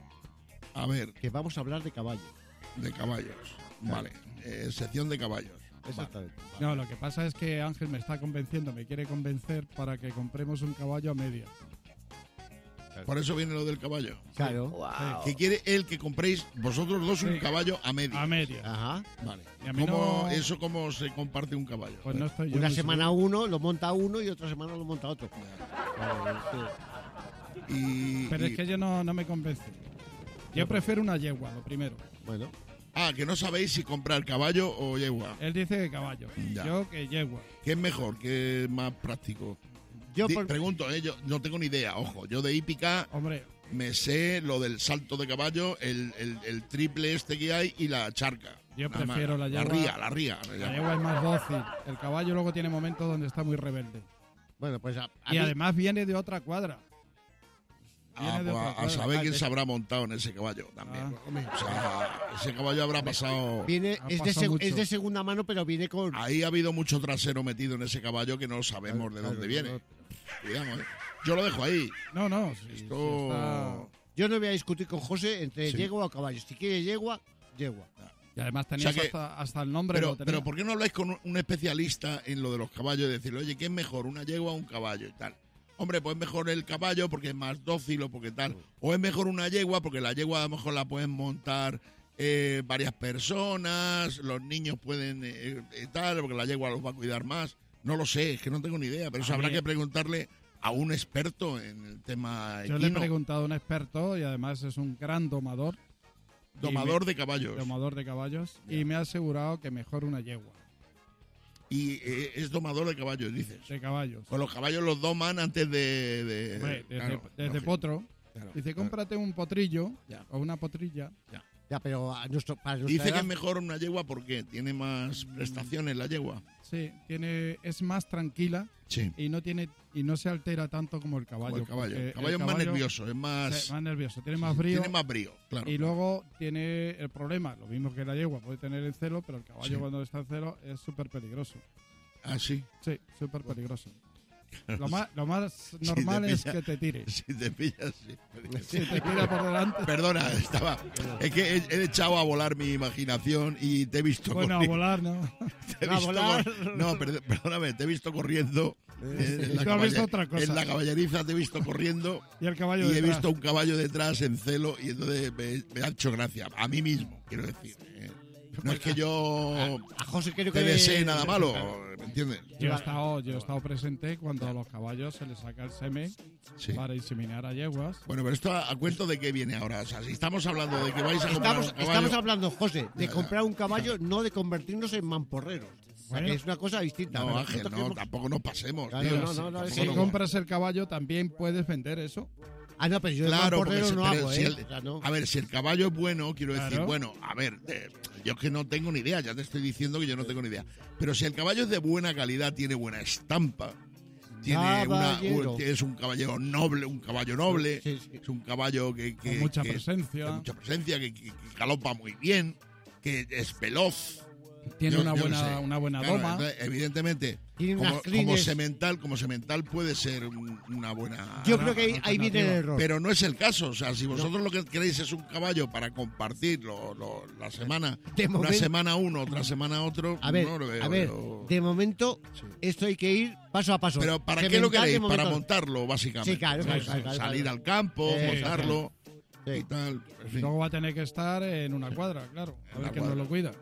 Speaker 1: A ver,
Speaker 4: que vamos a hablar de caballo.
Speaker 1: de caballos. Vale, eh, sección de caballos.
Speaker 4: Exactamente.
Speaker 6: No, lo que pasa es que Ángel me está convenciendo, me quiere convencer para que compremos un caballo a media.
Speaker 1: Por eso viene lo del caballo.
Speaker 4: Claro.
Speaker 1: Que quiere él que compréis vosotros dos un
Speaker 6: Sí.
Speaker 1: caballo a medio.
Speaker 6: A media.
Speaker 4: Ajá.
Speaker 1: Vale.
Speaker 6: Y a mí
Speaker 1: ¿Cómo,
Speaker 6: no-
Speaker 1: ¿Eso cómo se comparte un caballo?
Speaker 6: Pues no estoy yo
Speaker 4: Una
Speaker 6: muy
Speaker 4: semana
Speaker 6: seguro.
Speaker 4: uno lo monta uno y otra semana lo monta otro. Claro, sí.
Speaker 1: Y,
Speaker 6: Pero
Speaker 1: y-
Speaker 6: es que yo no, no me convence. Yo prefiero una yegua, lo primero.
Speaker 4: Bueno,
Speaker 1: Ah, que no sabéis si comprar caballo o yegua.
Speaker 6: Él dice que caballo.
Speaker 1: Ya.
Speaker 6: Yo que yegua.
Speaker 1: ¿Qué es mejor? ¿Qué es más práctico?
Speaker 4: yo
Speaker 1: Di-
Speaker 4: por-
Speaker 1: Pregunto, ¿eh? Yo no tengo ni idea. Ojo, yo de hípica
Speaker 6: Hombre,
Speaker 1: me sé lo del salto de caballo, el, el- el triple este que hay y la charca.
Speaker 6: Yo
Speaker 1: Nada más.
Speaker 6: prefiero la
Speaker 1: La
Speaker 6: yegua.
Speaker 1: ría, la ría. le
Speaker 6: la
Speaker 1: llamo.
Speaker 6: yegua es más dócil. El caballo luego tiene momentos donde está muy rebelde.
Speaker 4: bueno, pues a, a
Speaker 6: Y
Speaker 4: mí-
Speaker 6: además viene de otra cuadra.
Speaker 1: Ah,
Speaker 6: Viene de
Speaker 1: pues,
Speaker 6: otra
Speaker 1: a, a
Speaker 6: cuadra.
Speaker 1: saber
Speaker 4: Ah,
Speaker 1: quién
Speaker 4: de-
Speaker 1: se habrá montado en ese caballo también.
Speaker 6: Ah.
Speaker 1: O sea, ese caballo habrá pasado...
Speaker 4: viene,
Speaker 6: Ha
Speaker 4: es, de
Speaker 6: pasado
Speaker 4: seg-
Speaker 6: mucho.
Speaker 4: es de segunda mano, pero viene con...
Speaker 1: Ahí ha habido mucho trasero metido en ese caballo que no sabemos de
Speaker 4: Claro,
Speaker 1: dónde
Speaker 4: claro,
Speaker 1: viene. Cuidado, ¿eh? Yo lo dejo ahí.
Speaker 6: No, no. si- si
Speaker 1: Esto...
Speaker 6: está-
Speaker 4: Yo no voy a discutir con José entre
Speaker 1: Sí.
Speaker 4: yegua o caballo. Si quiere yegua, yegua.
Speaker 6: Y además tenías
Speaker 1: O sea que-
Speaker 6: hasta, hasta el nombre.
Speaker 1: Pero,
Speaker 6: lo tenía.
Speaker 1: pero ¿por qué no habláis con un- un especialista en lo de los caballos y decirle, oye, ¿qué es mejor, una yegua o un caballo y tal? hombre, pues es mejor el caballo porque es más dócil o porque tal. O es mejor una yegua porque la yegua a lo mejor la pueden montar eh, varias personas, los niños pueden eh, eh, tal, porque la yegua los va a cuidar más. No lo sé, es que no tengo ni idea, pero eso
Speaker 6: A
Speaker 1: habrá
Speaker 6: mí-
Speaker 1: que preguntarle a un experto en el tema
Speaker 6: Yo le he
Speaker 1: equino.
Speaker 6: preguntado a un experto y además es un gran domador. y
Speaker 1: Domador
Speaker 6: me-
Speaker 1: de caballos.
Speaker 6: Domador de caballos. Y me ha asegurado que mejor una yegua
Speaker 1: Y eh, es domador de caballos, dices.
Speaker 6: de caballos.
Speaker 1: Pues los caballos los doman antes de... de-
Speaker 6: Hombre, desde,
Speaker 1: claro,
Speaker 6: desde
Speaker 1: lógico.
Speaker 6: potro.
Speaker 1: Claro,
Speaker 6: Dice,
Speaker 1: claro.
Speaker 6: cómprate un potrillo
Speaker 1: Ya.
Speaker 6: o una potrilla.
Speaker 4: Ya, pero a nuestro, para nuestra
Speaker 1: Dice que
Speaker 4: edad-
Speaker 1: es mejor una yegua porque tiene más prestaciones la yegua.
Speaker 6: Sí, tiene, es más tranquila
Speaker 1: Sí.
Speaker 6: y no tiene y no se altera tanto como el caballo.
Speaker 1: Como el caballo.
Speaker 6: porque
Speaker 1: El caballo es más nervioso, es más...
Speaker 6: sí, más nervioso, tiene más brío.
Speaker 1: Tiene más brío, claro.
Speaker 6: Y luego tiene el problema, lo mismo que la yegua puede tener el celo, pero el caballo
Speaker 1: Sí.
Speaker 6: cuando está en celo es súper peligroso.
Speaker 1: Ah, sí.
Speaker 6: Sí, súper peligroso. Lo más, lo más
Speaker 1: Si
Speaker 6: normal
Speaker 1: te
Speaker 6: es
Speaker 1: pilla-
Speaker 6: que te tire.
Speaker 1: Si te pillas, sí.
Speaker 6: Si te tira por delante.
Speaker 1: Perdona, estaba... Es que he, he echado a volar mi imaginación y te he visto
Speaker 6: Bueno, a
Speaker 1: corriendo.
Speaker 6: volar, ¿no?
Speaker 1: Te he
Speaker 4: A
Speaker 1: visto
Speaker 4: volar.
Speaker 1: cor- No, perd- perdóname, te he visto corriendo. En la,
Speaker 6: Tú has visto
Speaker 1: caballa-
Speaker 6: otra cosa.
Speaker 1: en la caballeriza te he visto corriendo
Speaker 6: Y el caballo
Speaker 1: y he
Speaker 6: detrás.
Speaker 1: visto un caballo detrás en celo y entonces me, me ha hecho gracia. A mí mismo, quiero decir. ¿eh? No es que yo
Speaker 4: A José creo
Speaker 1: te
Speaker 4: que
Speaker 1: desee nada malo, ¿me entiendes?
Speaker 6: Yo he, estado, yo he estado presente cuando a los caballos se les saca el semen
Speaker 1: Sí.
Speaker 6: para inseminar a yeguas.
Speaker 1: Bueno, pero esto a, a cuento de qué viene ahora. O sea, si estamos hablando de que vais a comprar
Speaker 4: Estamos,
Speaker 1: un caballo...
Speaker 4: estamos hablando, José, de
Speaker 1: Ya, ya.
Speaker 4: comprar un caballo, no de convertirnos en mamporreros. O sea,
Speaker 6: Bueno.
Speaker 4: que es una cosa distinta.
Speaker 1: No,
Speaker 4: Pero
Speaker 1: Ángel,
Speaker 4: nosotros
Speaker 1: no,
Speaker 4: queremos-
Speaker 1: tampoco nos pasemos.
Speaker 4: Claro,
Speaker 1: tío.
Speaker 4: no, no, no,
Speaker 1: Tampoco
Speaker 4: es
Speaker 6: Si
Speaker 4: que
Speaker 1: nos-
Speaker 6: compras el caballo, también puedes vender eso.
Speaker 4: Ah, no, pero yo
Speaker 1: Claro,
Speaker 4: de
Speaker 1: porque
Speaker 4: mamporrero
Speaker 1: si-
Speaker 4: no
Speaker 1: pero
Speaker 4: hago,
Speaker 1: si
Speaker 4: ¿eh?
Speaker 1: el-
Speaker 4: O sea, no.
Speaker 1: A ver, si el caballo es bueno, quiero decir,
Speaker 6: Claro.
Speaker 1: bueno, a ver, eh, yo es que no tengo ni idea, ya te estoy diciendo que yo no tengo ni idea. Pero si el caballo es de buena calidad, tiene buena estampa, tiene una,
Speaker 4: Caballero.
Speaker 1: un- es un caballero noble, un caballo noble,
Speaker 4: Sí, sí.
Speaker 1: es un caballo que, que-
Speaker 6: Con mucha
Speaker 1: que-
Speaker 6: presencia.
Speaker 1: con mucha presencia, que, que- que galopa muy bien, que es veloz.
Speaker 6: Tiene
Speaker 1: Yo-
Speaker 6: una,
Speaker 1: yo qué
Speaker 6: buena,
Speaker 1: sé.
Speaker 6: una buena
Speaker 1: Claro,
Speaker 6: doma.
Speaker 1: entonces, evidentemente,
Speaker 4: Tiene
Speaker 1: como,
Speaker 4: unas
Speaker 1: como
Speaker 4: crines.
Speaker 1: semental, como semental puede ser un- una buena...
Speaker 4: Yo creo que ahí, ahí viene el
Speaker 6: alternativa.
Speaker 4: error.
Speaker 1: Pero no es el caso. O sea, si vosotros lo que queréis es un caballo para compartir lo- lo- la semana,
Speaker 4: De
Speaker 1: una
Speaker 4: momento-
Speaker 1: semana uno, otra semana otro,
Speaker 4: A ver,
Speaker 1: no lo veo.
Speaker 4: a ver,
Speaker 1: yo-
Speaker 4: de momento
Speaker 1: Sí.
Speaker 4: esto hay que ir paso a paso.
Speaker 1: Pero ¿para qué
Speaker 4: Semental,
Speaker 1: lo queréis?
Speaker 4: de
Speaker 1: Para
Speaker 4: momento-
Speaker 1: montarlo, básicamente.
Speaker 4: Sí, claro, claro,
Speaker 1: Sí,
Speaker 4: claro, claro,
Speaker 1: Salir
Speaker 4: claro.
Speaker 1: al campo,
Speaker 4: Sí,
Speaker 1: montarlo
Speaker 4: Sí.
Speaker 1: y tal. En fin.
Speaker 6: Luego va a tener que estar en una cuadra, claro. A
Speaker 1: En
Speaker 6: ver
Speaker 1: la
Speaker 6: quién nos
Speaker 1: cuadra.
Speaker 6: lo cuida.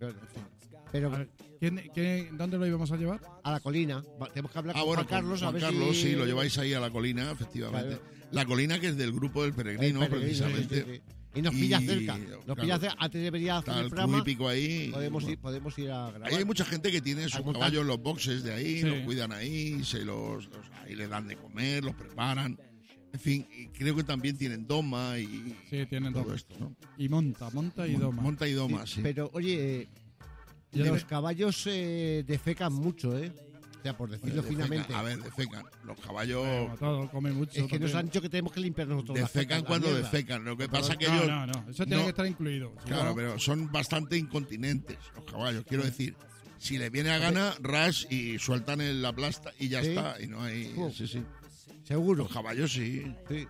Speaker 4: Pero
Speaker 6: A ver, ¿quién- quién- ¿Dónde lo íbamos a llevar?
Speaker 4: a la colina. Va- Tenemos que hablar
Speaker 1: Ah,
Speaker 4: con
Speaker 1: bueno,
Speaker 4: Juan Carlos
Speaker 1: Juan
Speaker 4: a ver
Speaker 1: Carlos,
Speaker 4: si...
Speaker 1: sí, lo lleváis ahí a la colina, efectivamente. La colina que es del grupo del
Speaker 4: El
Speaker 1: peregrino,
Speaker 4: peregrino,
Speaker 1: precisamente.
Speaker 4: sí, sí, sí. Y nos pilla
Speaker 1: Y,
Speaker 4: cerca. Nos
Speaker 1: claro,
Speaker 4: pilla cerca. Antes de venir a hacer
Speaker 1: Está
Speaker 4: el
Speaker 1: el
Speaker 4: programa,
Speaker 1: club hípico ahí.
Speaker 4: podemos
Speaker 1: bueno.
Speaker 4: ir, podemos ir a grabar.
Speaker 1: Ahí hay mucha gente que tiene sus
Speaker 4: montar.
Speaker 1: caballos en los boxes de ahí,
Speaker 6: Sí.
Speaker 1: los cuidan ahí, se los, los- ahí les dan de comer, los preparan. En fin, y creo que también tienen doma y
Speaker 6: Sí, tienen
Speaker 1: todo
Speaker 6: doma.
Speaker 1: esto, ¿no?
Speaker 6: Y monta, monta y
Speaker 1: Mon-
Speaker 6: doma.
Speaker 1: Monta y doma, sí.
Speaker 4: Pero, oye, eh,
Speaker 6: Yo
Speaker 4: los
Speaker 6: le-
Speaker 4: caballos eh, defecan mucho, ¿eh? O sea, por decirlo
Speaker 1: Defecan,
Speaker 4: finamente.
Speaker 1: a ver, defecan. Los caballos
Speaker 6: Como todo, come mucho.
Speaker 4: Es que nos
Speaker 6: también.
Speaker 4: han dicho que tenemos que limpiar nosotros las
Speaker 1: defecan
Speaker 4: cacas, la
Speaker 1: cuando
Speaker 4: mierda.
Speaker 1: defecan. Lo que pasa que
Speaker 6: no,
Speaker 1: ellos...
Speaker 6: no, no, eso tiene
Speaker 1: no-
Speaker 6: que estar incluido. Si
Speaker 1: Claro,
Speaker 6: no-
Speaker 1: pero son bastante incontinentes los caballos. Quiero decir, si le viene a gana, ras y sueltan en la plasta y ya
Speaker 4: Sí.
Speaker 1: está. Y no hay...
Speaker 4: Uh.
Speaker 1: Sí, sí.
Speaker 4: Seguro.
Speaker 1: Los caballos sí.
Speaker 4: Sí.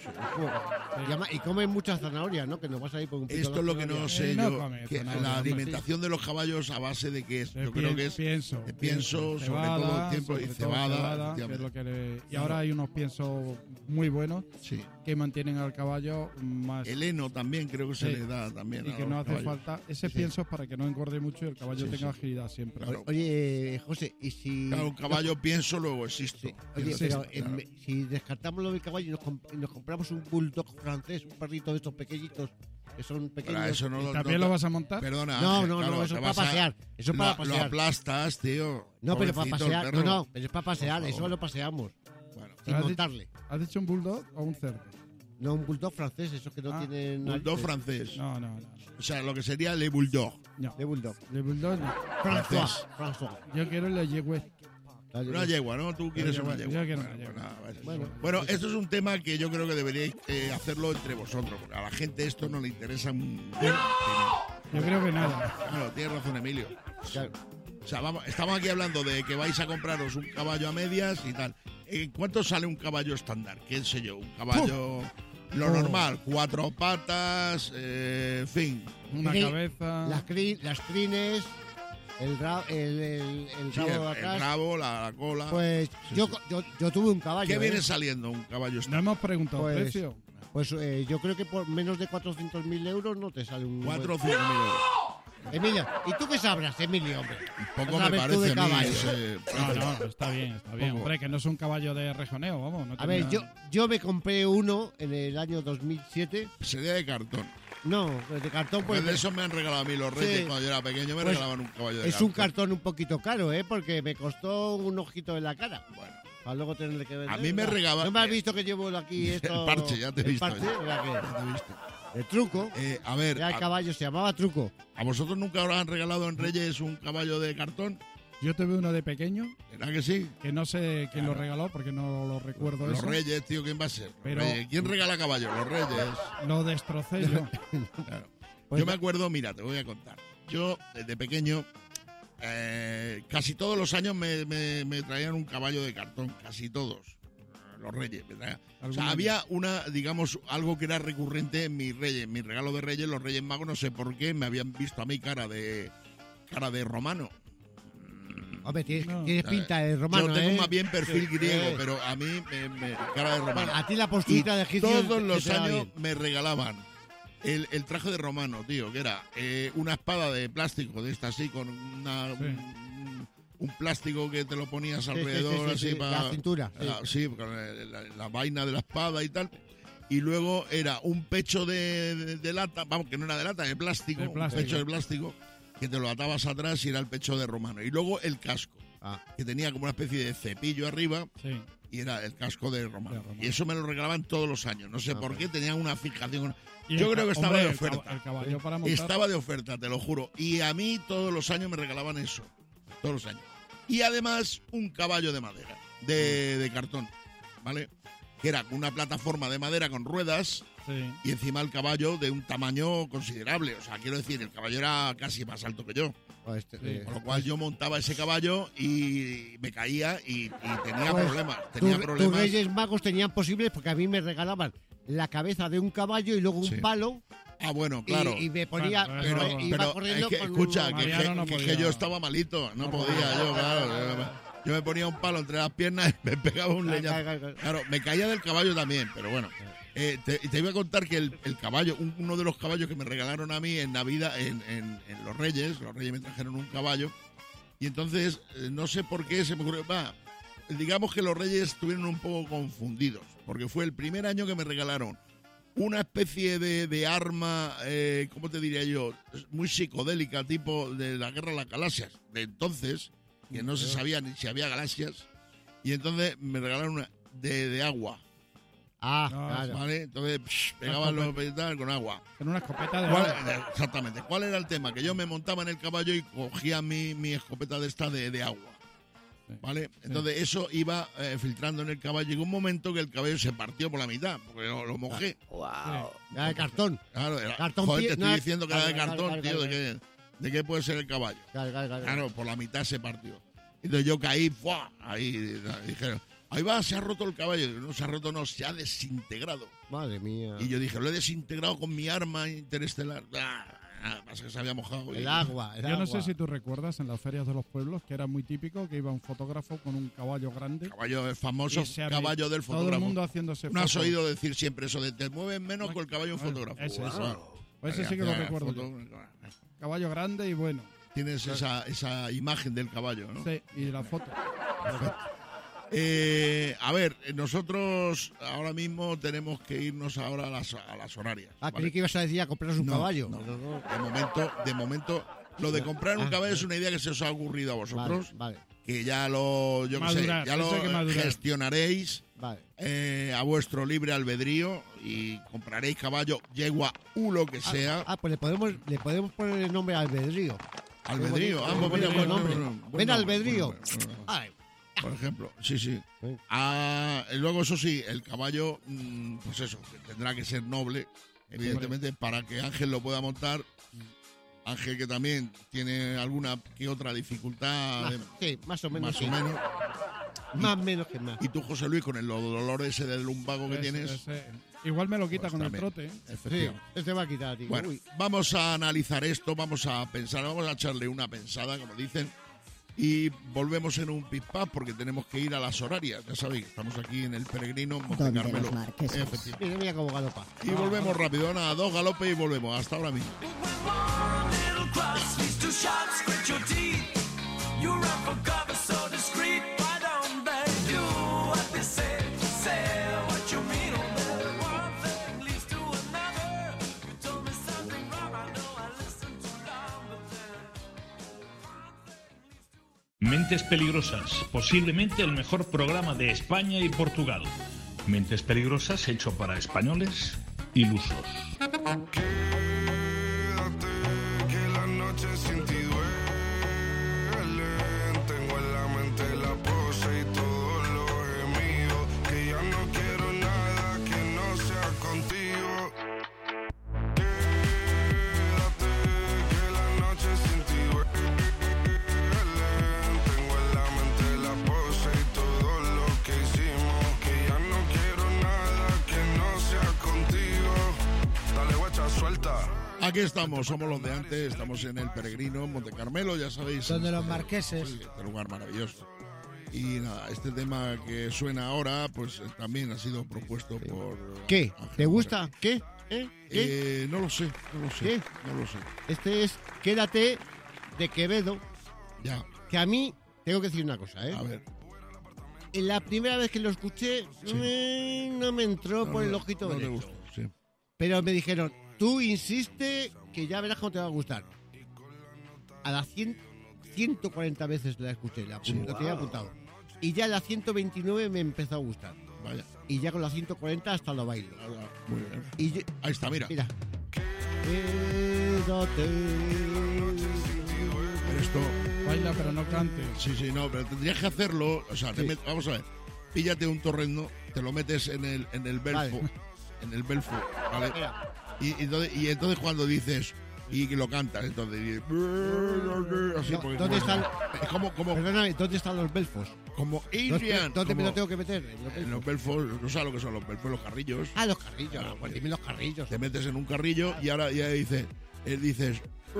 Speaker 4: Y, además- y comen muchas zanahorias, ¿no? Que nos vas a ir por un poquito
Speaker 1: Esto
Speaker 4: de
Speaker 1: es lo que no
Speaker 4: zanahoria.
Speaker 1: sé
Speaker 6: Eh, no
Speaker 1: yo.
Speaker 6: come
Speaker 1: que
Speaker 6: zanahoria,
Speaker 1: la
Speaker 6: hombre,
Speaker 1: alimentación de los caballos a base de qué es.
Speaker 6: de
Speaker 1: Yo creo
Speaker 6: pien-
Speaker 1: que es
Speaker 6: pienso,
Speaker 1: de pienso, sobre
Speaker 6: cebada,
Speaker 1: todo el tiempo, y
Speaker 6: sobre todo
Speaker 1: cebada.
Speaker 6: cebada, que es
Speaker 1: efectivamente.
Speaker 6: lo que le- y ahora hay unos piensos muy buenos
Speaker 1: Sí.
Speaker 6: que mantienen al caballo más
Speaker 1: El heno también creo que se
Speaker 6: Sí.
Speaker 1: le da también.
Speaker 6: y
Speaker 1: a
Speaker 6: que
Speaker 1: los
Speaker 6: no hace
Speaker 1: caballos.
Speaker 6: falta. Ese
Speaker 1: Sí.
Speaker 6: pienso es para que no engorde mucho y el caballo
Speaker 1: Sí,
Speaker 6: tenga
Speaker 1: sí.
Speaker 6: agilidad siempre.
Speaker 1: Claro.
Speaker 4: Oye, José, y si...
Speaker 1: Claro, un caballo pienso, luego existo.
Speaker 4: Sí. Oye,
Speaker 1: Quiero
Speaker 4: pero
Speaker 1: decir,
Speaker 4: en-
Speaker 1: claro.
Speaker 4: si descartamos lo del caballo y nos, comp- y nos compramos un bulldog francés, un perrito de estos pequeñitos, que son pequeños...
Speaker 1: Para eso no
Speaker 6: ¿Y
Speaker 1: lo-
Speaker 6: ¿También
Speaker 1: no-
Speaker 6: lo vas a montar?
Speaker 1: Perdona,
Speaker 4: No,
Speaker 1: Ángel,
Speaker 4: no,
Speaker 1: claro,
Speaker 4: no, eso
Speaker 1: te
Speaker 4: es para
Speaker 1: vas a-
Speaker 4: pasear. Eso es para
Speaker 1: lo-
Speaker 4: pasear.
Speaker 1: Lo aplastas, tío.
Speaker 4: No, pero para
Speaker 1: Pobrecito el
Speaker 4: pasear. No,
Speaker 1: perro.
Speaker 4: no, pero es para pasear,
Speaker 1: Por
Speaker 4: eso
Speaker 1: favor.
Speaker 4: lo paseamos,
Speaker 1: Bueno,
Speaker 4: sin
Speaker 6: ¿Has dicho-
Speaker 4: montarle.
Speaker 6: ¿Has dicho un bulldog o un cerdo?
Speaker 4: No, un bulldog francés, esos que no
Speaker 6: Ah,
Speaker 4: tienen...
Speaker 1: bulldog
Speaker 4: narices.
Speaker 1: francés.
Speaker 6: No, no, no.
Speaker 1: O sea, lo que sería le bulldog.
Speaker 6: no.
Speaker 4: De bulldog.
Speaker 6: De bulldog no.
Speaker 4: François. François.
Speaker 6: Yo quiero el de yegüe.
Speaker 1: Una yegua, ¿no? Tú quieres
Speaker 6: Yo
Speaker 1: una
Speaker 6: quiero-
Speaker 1: yegua.
Speaker 6: yo quiero una
Speaker 1: Bueno,
Speaker 6: yegua.
Speaker 1: pues nada, vale.
Speaker 4: Bueno,
Speaker 1: Bueno, esto es un tema que yo creo que deberíais eh, hacerlo entre vosotros, porque a la gente esto no le interesa un...
Speaker 6: Yo creo que nada.
Speaker 1: Claro, tienes razón, Emilio.
Speaker 4: Claro.
Speaker 1: O sea, vamos, estamos aquí hablando de que vais a compraros un caballo a medias y tal. ¿En cuánto sale un caballo estándar? ¿Qué sé yo? Un caballo... Lo
Speaker 6: Oh.
Speaker 1: normal, cuatro patas, eh, en fin.
Speaker 6: Una
Speaker 4: Sí,
Speaker 6: cabeza.
Speaker 4: Las, cri- las crines, el, ra, el, el, el
Speaker 1: Sí,
Speaker 4: rabo
Speaker 1: el,
Speaker 4: de
Speaker 1: el
Speaker 4: atrás.
Speaker 1: rabo, la, la cola.
Speaker 4: Pues
Speaker 1: Sí,
Speaker 4: yo,
Speaker 1: sí.
Speaker 4: yo, yo tuve un caballo.
Speaker 1: ¿Qué
Speaker 4: ¿eh?
Speaker 1: viene saliendo un caballo?
Speaker 6: No hemos preguntado
Speaker 4: Pues-
Speaker 6: precio.
Speaker 4: Pues eh, yo creo que por menos de cuatrocientos mil euros no te sale un...
Speaker 1: Cuatro o cinco mil euros.
Speaker 4: Emilio, ¿y tú qué sabrás, Emilio, hombre?
Speaker 1: Un poco
Speaker 4: Sabes
Speaker 1: me
Speaker 4: tú
Speaker 1: parece
Speaker 4: de
Speaker 1: a mí
Speaker 4: caballos.
Speaker 1: ese-
Speaker 6: No, no, está bien, está bien.
Speaker 1: Poco.
Speaker 6: Hombre, que no es un caballo de rejoneo, vamos. No
Speaker 4: A ver, yo,
Speaker 6: tenía-
Speaker 4: yo me compré uno en el año dos mil siete.
Speaker 1: Sería de cartón.
Speaker 4: No, de cartón, pues...
Speaker 1: Pues de esos me han regalado a mí los reyes.
Speaker 4: Sí.
Speaker 1: Cuando yo era pequeño me
Speaker 4: Pues
Speaker 1: regalaban un caballo de
Speaker 4: es
Speaker 1: cartón.
Speaker 4: un cartón un poquito caro, ¿eh? Porque me costó un ojito en la cara.
Speaker 1: Bueno,
Speaker 4: Para luego tenerle que vender.
Speaker 1: A mí me
Speaker 4: ¿verdad?
Speaker 1: regalaban-
Speaker 4: ¿No me has visto que llevo aquí esto?
Speaker 1: El parche, ya te he
Speaker 4: el
Speaker 1: visto,
Speaker 4: parche,
Speaker 1: ya.
Speaker 4: ¿verdad que?
Speaker 1: ya te he visto.
Speaker 4: El truco.
Speaker 1: Eh, a ver,
Speaker 4: Ya el
Speaker 1: a,
Speaker 4: caballo se llamaba truco.
Speaker 1: ¿a vosotros nunca os han regalado en Reyes un caballo de cartón?
Speaker 6: Yo tuve uno de pequeño,
Speaker 1: ¿Verdad que sí?
Speaker 6: que no sé quién lo regaló porque no lo recuerdo
Speaker 1: Los
Speaker 6: eso.
Speaker 1: Reyes, tío, ¿quién va a ser? Los
Speaker 6: Pero-
Speaker 1: Reyes. ¿Quién regala caballos? Los Reyes.
Speaker 6: Lo destrocé yo.
Speaker 1: Claro.
Speaker 4: Pues
Speaker 1: Yo me
Speaker 4: va-
Speaker 1: acuerdo, mira, te voy a contar. Yo, desde pequeño, eh, casi todos los años me, me- me traían un caballo de cartón, casi todos. Los Reyes, me traían. O
Speaker 6: Algún
Speaker 1: sea,
Speaker 6: año.
Speaker 1: había una, digamos, algo que era recurrente en mis Reyes, mi regalo de Reyes, los Reyes Magos, no sé por qué, me habían visto a mí cara de cara de romano.
Speaker 4: Hombre, tienes,
Speaker 6: No.
Speaker 4: tienes pinta de romano,
Speaker 1: Yo tengo
Speaker 4: ¿eh?
Speaker 1: más bien perfil griego,
Speaker 4: Eh.
Speaker 1: pero a mí me, me- cara de romano.
Speaker 4: Bueno, a ti la
Speaker 1: Y
Speaker 4: posturita de egipcio
Speaker 1: todos
Speaker 4: te-
Speaker 1: los
Speaker 4: te da
Speaker 1: años
Speaker 4: bien.
Speaker 1: me regalaban el, el traje de romano, tío, que era eh, una espada de plástico, de esta así, con una,
Speaker 6: Sí.
Speaker 1: un, un plástico que te lo ponías
Speaker 4: Sí, sí,
Speaker 1: alrededor,
Speaker 4: sí, sí,
Speaker 1: así
Speaker 4: sí,
Speaker 1: para...
Speaker 4: la cintura. sí.
Speaker 1: Ah, sí, con el- la, la vaina de la espada y tal. Y luego era un pecho de, de- de lata, vamos, que no era de lata, de plástico,
Speaker 6: De plástico.
Speaker 1: un pecho de plástico, que te lo atabas atrás y era el pecho de romano. Y luego el casco,
Speaker 4: Ah.
Speaker 1: que tenía como una especie de cepillo arriba,
Speaker 6: Sí.
Speaker 1: y era el casco de romano.
Speaker 6: De romano.
Speaker 1: Y eso me lo regalaban todos los años. No sé
Speaker 4: Ah,
Speaker 1: por
Speaker 4: pues.
Speaker 1: qué, tenían una fijación.
Speaker 6: Y
Speaker 1: Yo
Speaker 6: el
Speaker 1: creo
Speaker 6: ca-
Speaker 1: que estaba
Speaker 6: hombre,
Speaker 1: de
Speaker 6: el cab-
Speaker 1: oferta.
Speaker 6: El caballo para montar.
Speaker 1: Estaba de oferta, te lo juro. Y a mí todos los años me regalaban eso. Todos los años. Y además un caballo de madera, de, de cartón, ¿vale? Que era una plataforma de madera con ruedas
Speaker 6: Sí.
Speaker 1: y encima el caballo de un tamaño considerable. O sea, quiero decir, el caballo era casi más alto que yo.
Speaker 4: Pues este,
Speaker 6: Sí.
Speaker 4: eh,
Speaker 1: Con lo cual yo montaba ese caballo y me caía y, y tenía
Speaker 4: Pues,
Speaker 1: problemas.
Speaker 4: tu-
Speaker 1: Tenía
Speaker 4: tus
Speaker 1: problemas.
Speaker 4: Reyes Magos tenían posibles porque a mí me regalaban la cabeza de un caballo y luego un
Speaker 1: Sí.
Speaker 4: palo
Speaker 1: Ah, bueno,
Speaker 4: y-
Speaker 1: claro.
Speaker 4: y, me ponía
Speaker 6: Claro,
Speaker 1: Pero,
Speaker 6: no,
Speaker 4: iba
Speaker 1: pero
Speaker 4: corriendo
Speaker 1: es que,
Speaker 4: con
Speaker 1: escucha,
Speaker 4: un-
Speaker 1: que,
Speaker 6: Mariano
Speaker 1: que-
Speaker 6: no
Speaker 1: que- que
Speaker 6: podía.
Speaker 1: yo estaba malito, no,
Speaker 6: No
Speaker 1: podía
Speaker 6: podía.
Speaker 1: yo, claro. Yo me ponía un palo entre las piernas y me pegaba un
Speaker 4: Claro,
Speaker 1: leñazo.
Speaker 4: claro, claro.
Speaker 1: Claro, me caía del caballo también, pero bueno. Eh, te, te iba a contar que el, el caballo, un- uno de los caballos que me regalaron a mí en Navidad, en, en- en Los Reyes, los Reyes me trajeron un caballo, y entonces eh, no sé por qué se me ocurrió, va, digamos que los Reyes estuvieron un poco confundidos, porque fue el primer año que me regalaron una especie de, de arma, eh, ¿cómo te diría yo? Muy psicodélica, tipo de la Guerra de las Galaxias, de entonces, que no se sabía ni si había galaxias, y entonces me regalaron una de, de agua,
Speaker 4: Ah,
Speaker 6: No,
Speaker 4: claro.
Speaker 1: ¿vale? Entonces psh, pegaban los pelotas con agua.
Speaker 6: Con una escopeta de
Speaker 1: ¿Cuál-
Speaker 6: agua.
Speaker 1: exactamente. ¿Cuál era el tema? Que yo me montaba en el caballo y cogía mi, mi escopeta de esta de, de agua.
Speaker 6: Sí.
Speaker 1: ¿Vale? Entonces eso iba eh, filtrando en el caballo. Llegó un momento que el caballo se partió por la mitad, porque lo, lo mojé.
Speaker 4: Era de cartón.
Speaker 1: Claro, era-
Speaker 4: Cartón
Speaker 1: joder,
Speaker 4: pie-
Speaker 1: te estoy
Speaker 4: no,
Speaker 1: diciendo que era de
Speaker 4: claro,
Speaker 1: cartón,
Speaker 4: claro,
Speaker 1: tío.
Speaker 4: claro,
Speaker 1: ¿De qué, ¿De qué puede ser el caballo?
Speaker 4: Claro, claro, claro.
Speaker 1: Claro, por la mitad se partió. Entonces yo caí, ¡fua! Ahí dijeron, ahí va, se ha roto el caballo. Digo, no se ha roto, no, se ha desintegrado.
Speaker 4: Madre mía.
Speaker 1: Y yo dije, lo he desintegrado con mi arma interestelar. Ah, ah, pasa que se había mojado. y-
Speaker 4: El agua, el
Speaker 6: Yo no
Speaker 4: agua.
Speaker 6: sé si tú recuerdas en las ferias de los pueblos que era muy típico que iba un fotógrafo con un caballo grande.
Speaker 1: Caballo, el famoso
Speaker 6: y se
Speaker 1: caballo del
Speaker 6: Todo el
Speaker 1: fotógrafo.
Speaker 6: mundo haciéndose
Speaker 1: No has
Speaker 6: fotos.
Speaker 1: oído decir siempre eso de te mueves menos con el caballo un
Speaker 6: Bueno,
Speaker 1: fotógrafo.
Speaker 6: ese, ese.
Speaker 1: Claro.
Speaker 6: Pues ese sí que lo
Speaker 1: Hacía
Speaker 6: recuerdo
Speaker 1: foto-
Speaker 6: yo. Caballo grande y bueno.
Speaker 1: Tienes esa, esa imagen del caballo, ¿no?
Speaker 6: Sí, y la foto.
Speaker 1: Eh, a ver, nosotros ahora mismo tenemos que irnos ahora a las, a las horarias.
Speaker 4: Ah,
Speaker 1: ¿vale?
Speaker 4: creí que ibas a decir a compraros un
Speaker 1: No,
Speaker 4: caballo.
Speaker 1: no.
Speaker 4: No, no.
Speaker 1: De momento, de momento, lo de comprar un
Speaker 4: Ah,
Speaker 1: caballo
Speaker 4: vale.
Speaker 1: es una idea que se os ha ocurrido a vosotros,
Speaker 4: Vale,
Speaker 1: que ya lo, yo qué sé,
Speaker 6: Madurar,
Speaker 1: ya lo
Speaker 6: eso hay que madurar.
Speaker 1: gestionaréis
Speaker 4: vale.
Speaker 1: eh, a vuestro libre albedrío y compraréis caballo, yegua u lo que
Speaker 4: Ah,
Speaker 1: sea.
Speaker 4: Ah, pues le podemos, le podemos poner el nombre albedrío.
Speaker 1: albedrío,
Speaker 4: qué
Speaker 1: ah, pues mira,
Speaker 4: bonito
Speaker 1: buen
Speaker 4: nombre.
Speaker 1: nombre, buen
Speaker 4: Ven
Speaker 1: nombre,
Speaker 4: albedrío.
Speaker 1: buen nombre, buen nombre.
Speaker 4: Ay,
Speaker 1: Por ejemplo, sí, sí.
Speaker 4: Sí.
Speaker 1: Ah, y luego, eso sí, el caballo, mm, pues eso, que tendrá que ser noble, evidentemente, para que Ángel lo pueda montar. Ángel, que también tiene alguna que otra dificultad,
Speaker 4: más-
Speaker 1: de-
Speaker 4: sí, más o menos.
Speaker 1: más
Speaker 4: sí.
Speaker 1: o menos.
Speaker 4: Más menos que más.
Speaker 1: Y tú, José Luis, con el dolor ese del lumbago que
Speaker 6: Ese-
Speaker 1: tienes.
Speaker 6: ese- igual me lo quita
Speaker 1: Pues
Speaker 6: con
Speaker 1: también.
Speaker 6: el trote. ¿eh?
Speaker 4: Sí,
Speaker 1: Efectivamente.
Speaker 4: este va a quitar a ti.
Speaker 1: Bueno,
Speaker 4: Uy.
Speaker 1: vamos a analizar esto, vamos a pensar, vamos a echarle una pensada, como dicen, y volvemos en un pip-pap porque tenemos que ir a las horarias. Ya sabéis, estamos aquí en el Peregrino, en Monte
Speaker 7: Donde
Speaker 1: Carmelo.
Speaker 7: los marqueses.
Speaker 1: Efectivamente.
Speaker 4: Mira, mira cómo galopa.
Speaker 1: Y volvemos rápido, nada, dos galopes y volvemos. Hasta ahora mismo.
Speaker 8: Mentes Peligrosas, posiblemente el mejor programa de España y Portugal. Mentes Peligrosas hecho para españoles ilusos.
Speaker 9: Quédate, que la noche sin ti duelen. Tengo en la mente la pose y todo lo gemido. Que ya no quiero nada que no sea contigo. Quédate, que la noche sin ti duelen. Tengo en la mente la pose y todo lo que hicimos. Que ya no quiero nada que no sea contigo. Dale, guacha, suelta.
Speaker 1: Aquí estamos, somos los de antes, estamos en el Peregrino, en Monte Carmelo, ya sabéis.
Speaker 7: Donde los
Speaker 1: este-
Speaker 7: marqueses.
Speaker 1: sí, este lugar maravilloso. Y nada, este tema que suena ahora, pues eh, también ha sido propuesto por...
Speaker 4: ¿Qué?
Speaker 1: Ángel
Speaker 4: ¿Te gusta?
Speaker 1: Moreno.
Speaker 4: ¿Qué? ¿Eh? ¿Qué?
Speaker 1: Eh, no lo sé, no lo sé.
Speaker 4: ¿Qué?
Speaker 1: No lo sé.
Speaker 4: Este es Quédate de Quevedo,
Speaker 1: Ya,
Speaker 4: que a mí, tengo que decir una cosa, ¿eh?
Speaker 1: a ver.
Speaker 4: En la primera vez que lo escuché,
Speaker 1: Sí.
Speaker 4: me- no me entró
Speaker 1: No,
Speaker 4: por el
Speaker 1: no,
Speaker 4: ojito
Speaker 1: no te
Speaker 4: derecho.
Speaker 1: gusta, sí.
Speaker 4: Pero me dijeron, tú insiste que ya verás cómo te va a gustar. A las cien, ciento cuarenta veces la escuché, la,
Speaker 1: Sí.
Speaker 4: lo tenía apuntado. Y ya a la ciento veintinueve me empezó a gustar.
Speaker 1: Vaya,
Speaker 4: Y ya con la ciento cuarenta hasta lo bailo.
Speaker 1: muy bien.
Speaker 4: Y yo-
Speaker 1: Ahí está, mira.
Speaker 4: mira. Quédate.
Speaker 1: Pero esto,
Speaker 6: Baila, pero no cante.
Speaker 1: sí, sí, no, pero tendrías que hacerlo, o sea, te
Speaker 4: Sí.
Speaker 1: met- vamos a ver, píllate un torrendo, te lo metes en el, en el belfo,
Speaker 4: Vale.
Speaker 1: en el belfo, ¿vale?
Speaker 4: Mira.
Speaker 1: Y, y entonces, y entonces cuando dices, y que lo cantas, entonces, y- así,
Speaker 4: No,
Speaker 1: porque
Speaker 4: ¿dónde
Speaker 1: como-
Speaker 4: están-
Speaker 1: es como, como,
Speaker 4: Perdóname, ¿dónde están los belfos?
Speaker 1: como
Speaker 4: ¿Dónde,
Speaker 1: Adrian,
Speaker 4: dónde me
Speaker 1: como-
Speaker 4: lo tengo que meter? En los
Speaker 1: en los
Speaker 4: belfos.
Speaker 1: belfos, no sabes lo que son los belfos, los carrillos.
Speaker 4: Ah, los carrillos.
Speaker 1: Ah,
Speaker 4: pues
Speaker 1: sí.
Speaker 4: dime los carrillos.
Speaker 1: Te metes en un carrillo y ahora ya dices, él dices,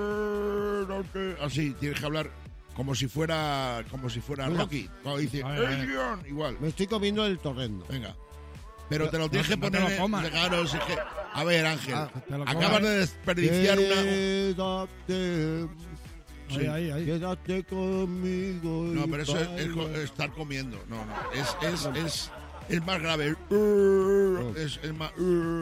Speaker 1: así, tienes que hablar como si fuera, como si fuera
Speaker 4: Mira.
Speaker 1: Rocky. Cuando dice,
Speaker 6: A ver, a ver.
Speaker 1: Adrian, igual.
Speaker 4: Me estoy comiendo el torrendo.
Speaker 1: Venga. Pero te lo tienes
Speaker 6: no
Speaker 1: que
Speaker 6: te
Speaker 1: poner.
Speaker 6: lo
Speaker 1: en-
Speaker 6: comas.
Speaker 1: claro, si es que- a ver, Ángel,
Speaker 4: Ah,
Speaker 6: te lo
Speaker 1: acabas
Speaker 6: comas.
Speaker 1: de desperdiciar una.
Speaker 4: Quédate,
Speaker 6: Ahí, ahí, ahí.
Speaker 4: quédate conmigo. y
Speaker 1: No, pero eso es, es co-
Speaker 4: baila.
Speaker 1: estar comiendo. No, no. Es, es, es, es más grave. Es, es más.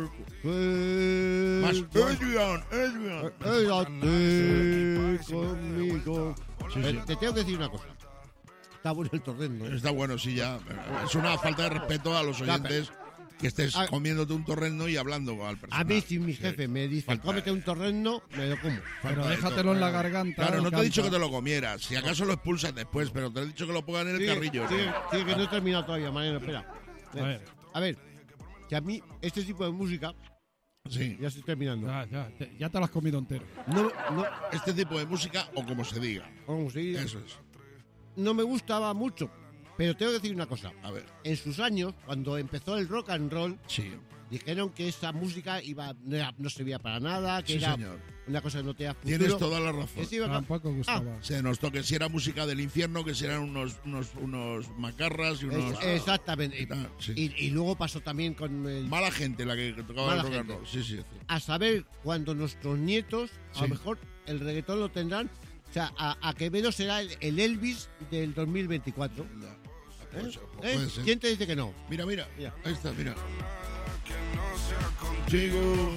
Speaker 1: Más. Adrian, Adrian.
Speaker 4: Quédate conmigo.
Speaker 1: Sí,
Speaker 4: Eh,
Speaker 1: sí.
Speaker 4: Te tengo que decir una cosa. Está bueno el torrendo. ¿eh?
Speaker 1: Está bueno, sí, ya. Es una falta de respeto a los
Speaker 4: Ya,
Speaker 1: oyentes que estés
Speaker 4: Ah.
Speaker 1: comiéndote un torrendo y hablando al
Speaker 4: A
Speaker 1: personaje.
Speaker 4: mí, si mi jefe me dice,
Speaker 1: Falta-
Speaker 4: cómete un torrendo, me lo como.
Speaker 6: Pero
Speaker 1: Falta de
Speaker 6: déjatelo en la
Speaker 1: todo.
Speaker 6: garganta.
Speaker 1: Claro,
Speaker 6: y
Speaker 1: no te he dicho que
Speaker 6: canta.
Speaker 1: te lo comieras. Si acaso lo expulsas después, pero te he dicho que lo pongan en el
Speaker 4: Sí,
Speaker 1: carrillo.
Speaker 4: sí,
Speaker 1: ¿no?
Speaker 4: sí, que no he terminado todavía, Mariano, espera.
Speaker 6: A ver.
Speaker 4: A ver, que a mí este tipo de música,
Speaker 1: Sí.
Speaker 4: ya estoy terminando,
Speaker 6: Ya, ya, te, ya te lo has comido entero.
Speaker 4: no, no,
Speaker 1: Este tipo de música, o como se diga.
Speaker 4: vamos a ir,
Speaker 1: Eso es.
Speaker 4: no me gustaba mucho. Pero tengo que decir una cosa.
Speaker 1: A ver.
Speaker 4: En sus años, cuando empezó el rock and roll,
Speaker 1: Sí.
Speaker 4: dijeron que esa música iba no, era- no servía para nada, que
Speaker 1: Sí,
Speaker 4: era
Speaker 1: señor.
Speaker 4: una cosa que no tenía futuro.
Speaker 1: Tienes toda la razón.
Speaker 4: Que se iba a-
Speaker 6: Tampoco gustaba.
Speaker 1: Se nos toque si era música del infierno, que si eran unos, unos, unos macarras y unos.
Speaker 4: Es- exactamente. Y,
Speaker 1: Ah, sí.
Speaker 4: y- y luego pasó también con el...
Speaker 1: Mala gente la que tocaba
Speaker 4: Mala
Speaker 1: el rock and
Speaker 4: gente.
Speaker 1: roll. Sí, sí. sí.
Speaker 4: A saber cuando nuestros nietos, a
Speaker 1: Sí.
Speaker 4: lo mejor el reggaetón lo tendrán. O sea, a, a Quevedo será el, el Elvis del dos mil veinticuatro.
Speaker 1: Ya.
Speaker 4: ¿Eh?
Speaker 1: Puede ser,
Speaker 4: ¿Eh?
Speaker 1: puede ser.
Speaker 4: ¿Quién te dice que no?
Speaker 1: Mira, mira.
Speaker 4: Mira.
Speaker 1: Ahí está, mira.
Speaker 9: Que no sea contigo.
Speaker 1: Chico.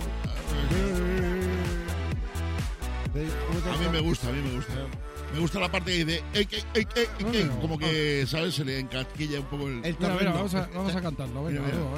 Speaker 4: ¿Cómo te
Speaker 1: A mí me gusta, a mí me gusta. Me gusta la parte que dice, ey, ey, ey, ey, ey, ey,
Speaker 6: Bueno.
Speaker 1: como que, ¿sabes? Se le encasquilla un poco el...
Speaker 4: El
Speaker 6: Mira, mira,
Speaker 4: torrendo.
Speaker 6: vamos a, vamos a cantarlo. Venga,
Speaker 1: Mira, mira.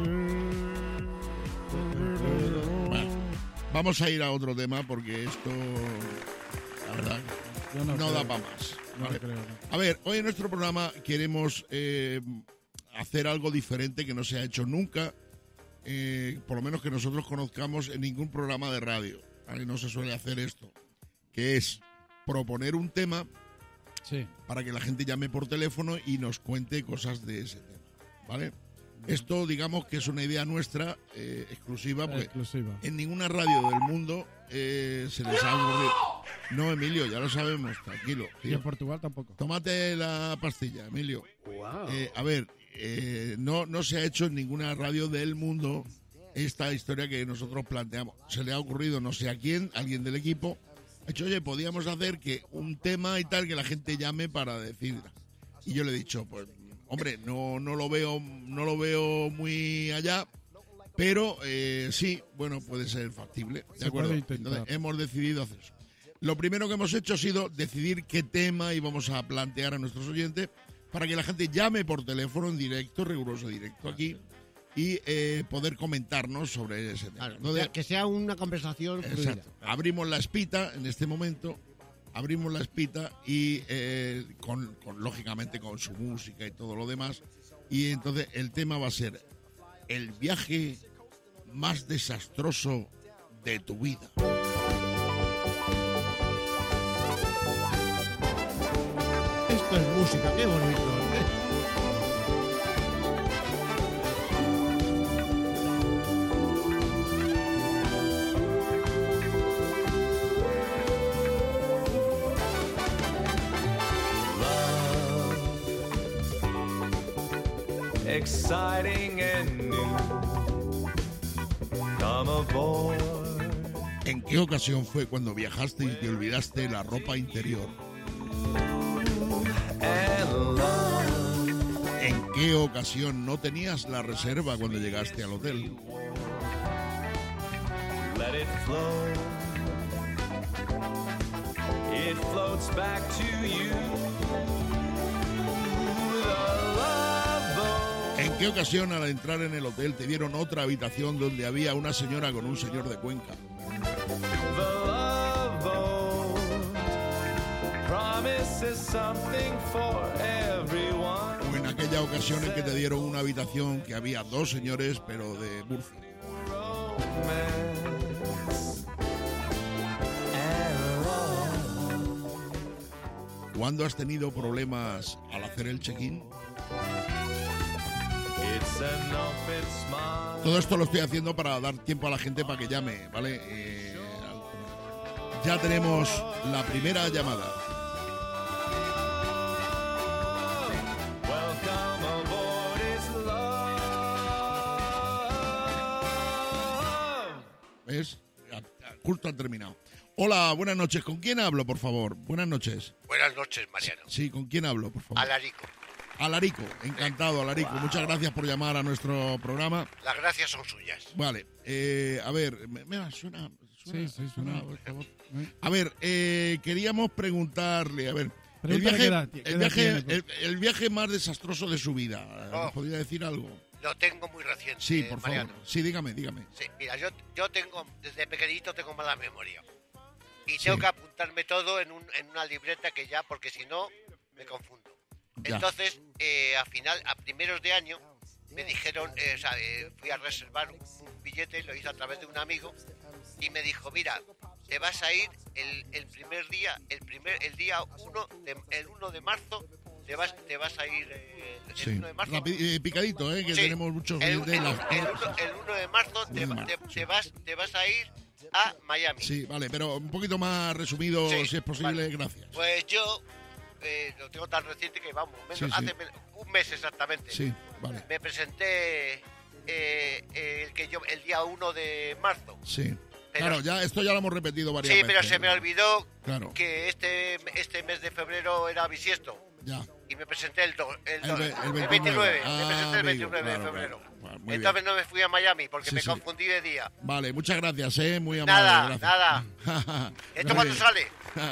Speaker 6: venga, venga.
Speaker 1: Vale. Vamos a ir a otro tema porque esto, la verdad,
Speaker 6: Yo no,
Speaker 1: no
Speaker 6: creo,
Speaker 1: da para más.
Speaker 6: no
Speaker 1: ¿vale?
Speaker 6: creo, no.
Speaker 1: A ver, hoy en nuestro programa queremos eh, hacer algo diferente que no se ha hecho nunca, eh, por lo menos que nosotros conozcamos en ningún programa de radio. ¿Vale? No se suele hacer esto, que es proponer un tema
Speaker 6: Sí.
Speaker 1: para que la gente llame por teléfono y nos cuente cosas de ese tema, ¿vale? Esto, digamos que es una idea nuestra, eh, exclusiva, porque
Speaker 6: Exclusiva.
Speaker 1: en ninguna radio del mundo eh, se les ha ocurrido. No, Emilio, ya lo sabemos, tranquilo.
Speaker 6: Y
Speaker 1: tío.
Speaker 6: en Portugal tampoco.
Speaker 1: Tómate la pastilla, Emilio.
Speaker 7: Wow.
Speaker 1: Eh, a ver, eh, no, no se ha hecho en ninguna radio del mundo esta historia que nosotros planteamos. Se le ha ocurrido no sé a quién, alguien del equipo, ha dicho, oye, podíamos hacer que un tema y tal, que la gente llame para decir. Y yo le he dicho, pues, hombre, no, no lo veo, no lo veo muy allá, pero eh, sí, bueno, puede ser factible. ¿De
Speaker 6: Se
Speaker 1: acuerdo?
Speaker 6: puede intentar.
Speaker 1: Entonces, hemos decidido hacer eso. Lo primero que hemos hecho ha sido decidir qué tema íbamos a plantear a nuestros oyentes para que la gente llame por teléfono en directo, riguroso directo aquí, y eh, poder comentarnos sobre ese tema.
Speaker 4: Claro,
Speaker 1: Entonces,
Speaker 4: que sea una conversación fluida.
Speaker 1: exacto. Abrimos la espita en este momento, abrimos la espita y eh, con, con lógicamente con su música y todo lo demás. Y entonces el tema va a ser el viaje más desastroso de tu vida.
Speaker 4: Esto es música, qué bonito. ¿eh?
Speaker 10: Exciting and new. Come aboard.
Speaker 1: ¿En qué ocasión fue cuando viajaste y te olvidaste la ropa interior?
Speaker 10: And love.
Speaker 1: ¿En qué ocasión no tenías la reserva cuando llegaste al hotel?
Speaker 10: Let it flow. It floats back to you. The love boat.
Speaker 1: ¿En qué ocasión al entrar en el hotel te dieron otra habitación donde había una señora con un señor de Cuenca?
Speaker 10: The love boat promises something for everyone.
Speaker 1: O en aquella ocasión en que te dieron una habitación que había dos señores pero de Murcia.
Speaker 10: Romance and love.
Speaker 1: ¿Cuándo has tenido problemas al hacer el check-in?
Speaker 10: It's an open smile.
Speaker 1: Todo esto lo estoy haciendo para dar tiempo a la gente para que llame, ¿vale? Eh, ya tenemos la primera llamada.
Speaker 10: Welcome aboard, it's love.
Speaker 1: ¿Ves? A- a- Justo han terminado. Hola, buenas noches. ¿Con quién hablo, por favor? Buenas noches.
Speaker 11: Buenas noches, Mariano.
Speaker 1: Sí, ¿con quién hablo, por favor?
Speaker 11: Alarico.
Speaker 1: Alarico, encantado, Alarico. Muchas gracias por llamar a nuestro programa.
Speaker 11: Las gracias son suyas.
Speaker 1: Vale, eh, a ver, me, me suena, suena,
Speaker 6: Sí, sí, suena.
Speaker 1: por favor. A ver, eh, queríamos preguntarle, a ver, el
Speaker 6: Pregúntale
Speaker 1: viaje,
Speaker 6: qué edad- qué
Speaker 1: el,
Speaker 6: edad
Speaker 1: viaje,
Speaker 6: tiene, pues.
Speaker 1: el, el viaje más desastroso de su vida.
Speaker 11: Oh.
Speaker 1: ¿Nos podría decir algo?
Speaker 11: Lo tengo muy reciente,
Speaker 1: Sí, por
Speaker 11: Mariano.
Speaker 1: favor. Sí, dígame, dígame.
Speaker 11: Sí, mira, yo, yo tengo, desde pequeñito tengo mala memoria. Y
Speaker 1: Sí.
Speaker 11: tengo que apuntarme todo en, un, en una libreta que ya, porque si no, me confundo.
Speaker 1: Ya.
Speaker 11: Entonces, eh, a final, a primeros de año, me dijeron, eh, o sea, eh, fui a reservar un, un billete, lo hice a través de un amigo, y me dijo, mira, te vas a ir el, el primer día, el primer, el día uno de, el uno de marzo, te vas, te vas a ir eh, el
Speaker 1: Sí.
Speaker 11: uno de marzo.
Speaker 1: Rapi- eh, picadito, ¿eh? Que
Speaker 11: Sí.
Speaker 1: tenemos muchos
Speaker 11: el,
Speaker 1: oyentes
Speaker 11: el-
Speaker 1: en las-
Speaker 11: el uno, el uno de marzo, te,
Speaker 1: uno de marzo,
Speaker 11: te-
Speaker 1: sí.
Speaker 11: te vas, te vas a ir a Miami.
Speaker 1: Sí, vale, pero un poquito más resumido,
Speaker 11: Sí,
Speaker 1: si es posible,
Speaker 11: vale.
Speaker 1: gracias.
Speaker 11: Pues yo eh, lo tengo tan reciente que vamos, menos,
Speaker 1: Sí, sí.
Speaker 11: hace men- un mes exactamente.
Speaker 1: Sí, vale,
Speaker 11: Me presenté eh, eh, el que yo el día uno de marzo.
Speaker 1: sí.
Speaker 11: Pero-
Speaker 1: Claro, ya esto ya lo hemos repetido varias
Speaker 11: Sí,
Speaker 1: veces.
Speaker 11: pero se me olvidó
Speaker 1: Claro,
Speaker 11: que este este mes de febrero era bisiesto
Speaker 1: ya.
Speaker 11: y me presenté el, do- el,
Speaker 1: El
Speaker 11: do-
Speaker 1: ve- el
Speaker 11: el
Speaker 1: veintinueve.
Speaker 11: veintinueve.
Speaker 1: Ah,
Speaker 11: me presenté el
Speaker 1: amigo,
Speaker 11: veintinueve
Speaker 1: claro,
Speaker 11: de febrero.
Speaker 1: claro. Bueno, muy
Speaker 11: Entonces
Speaker 1: bien.
Speaker 11: no me fui a Miami porque
Speaker 1: Sí,
Speaker 11: me
Speaker 1: sí.
Speaker 11: confundí de día.
Speaker 1: Vale, muchas gracias, ¿eh? Muy amable.
Speaker 11: Nada,
Speaker 1: gracias.
Speaker 11: nada. ¿Esto
Speaker 1: Muy
Speaker 11: cuándo
Speaker 1: bien.
Speaker 11: sale?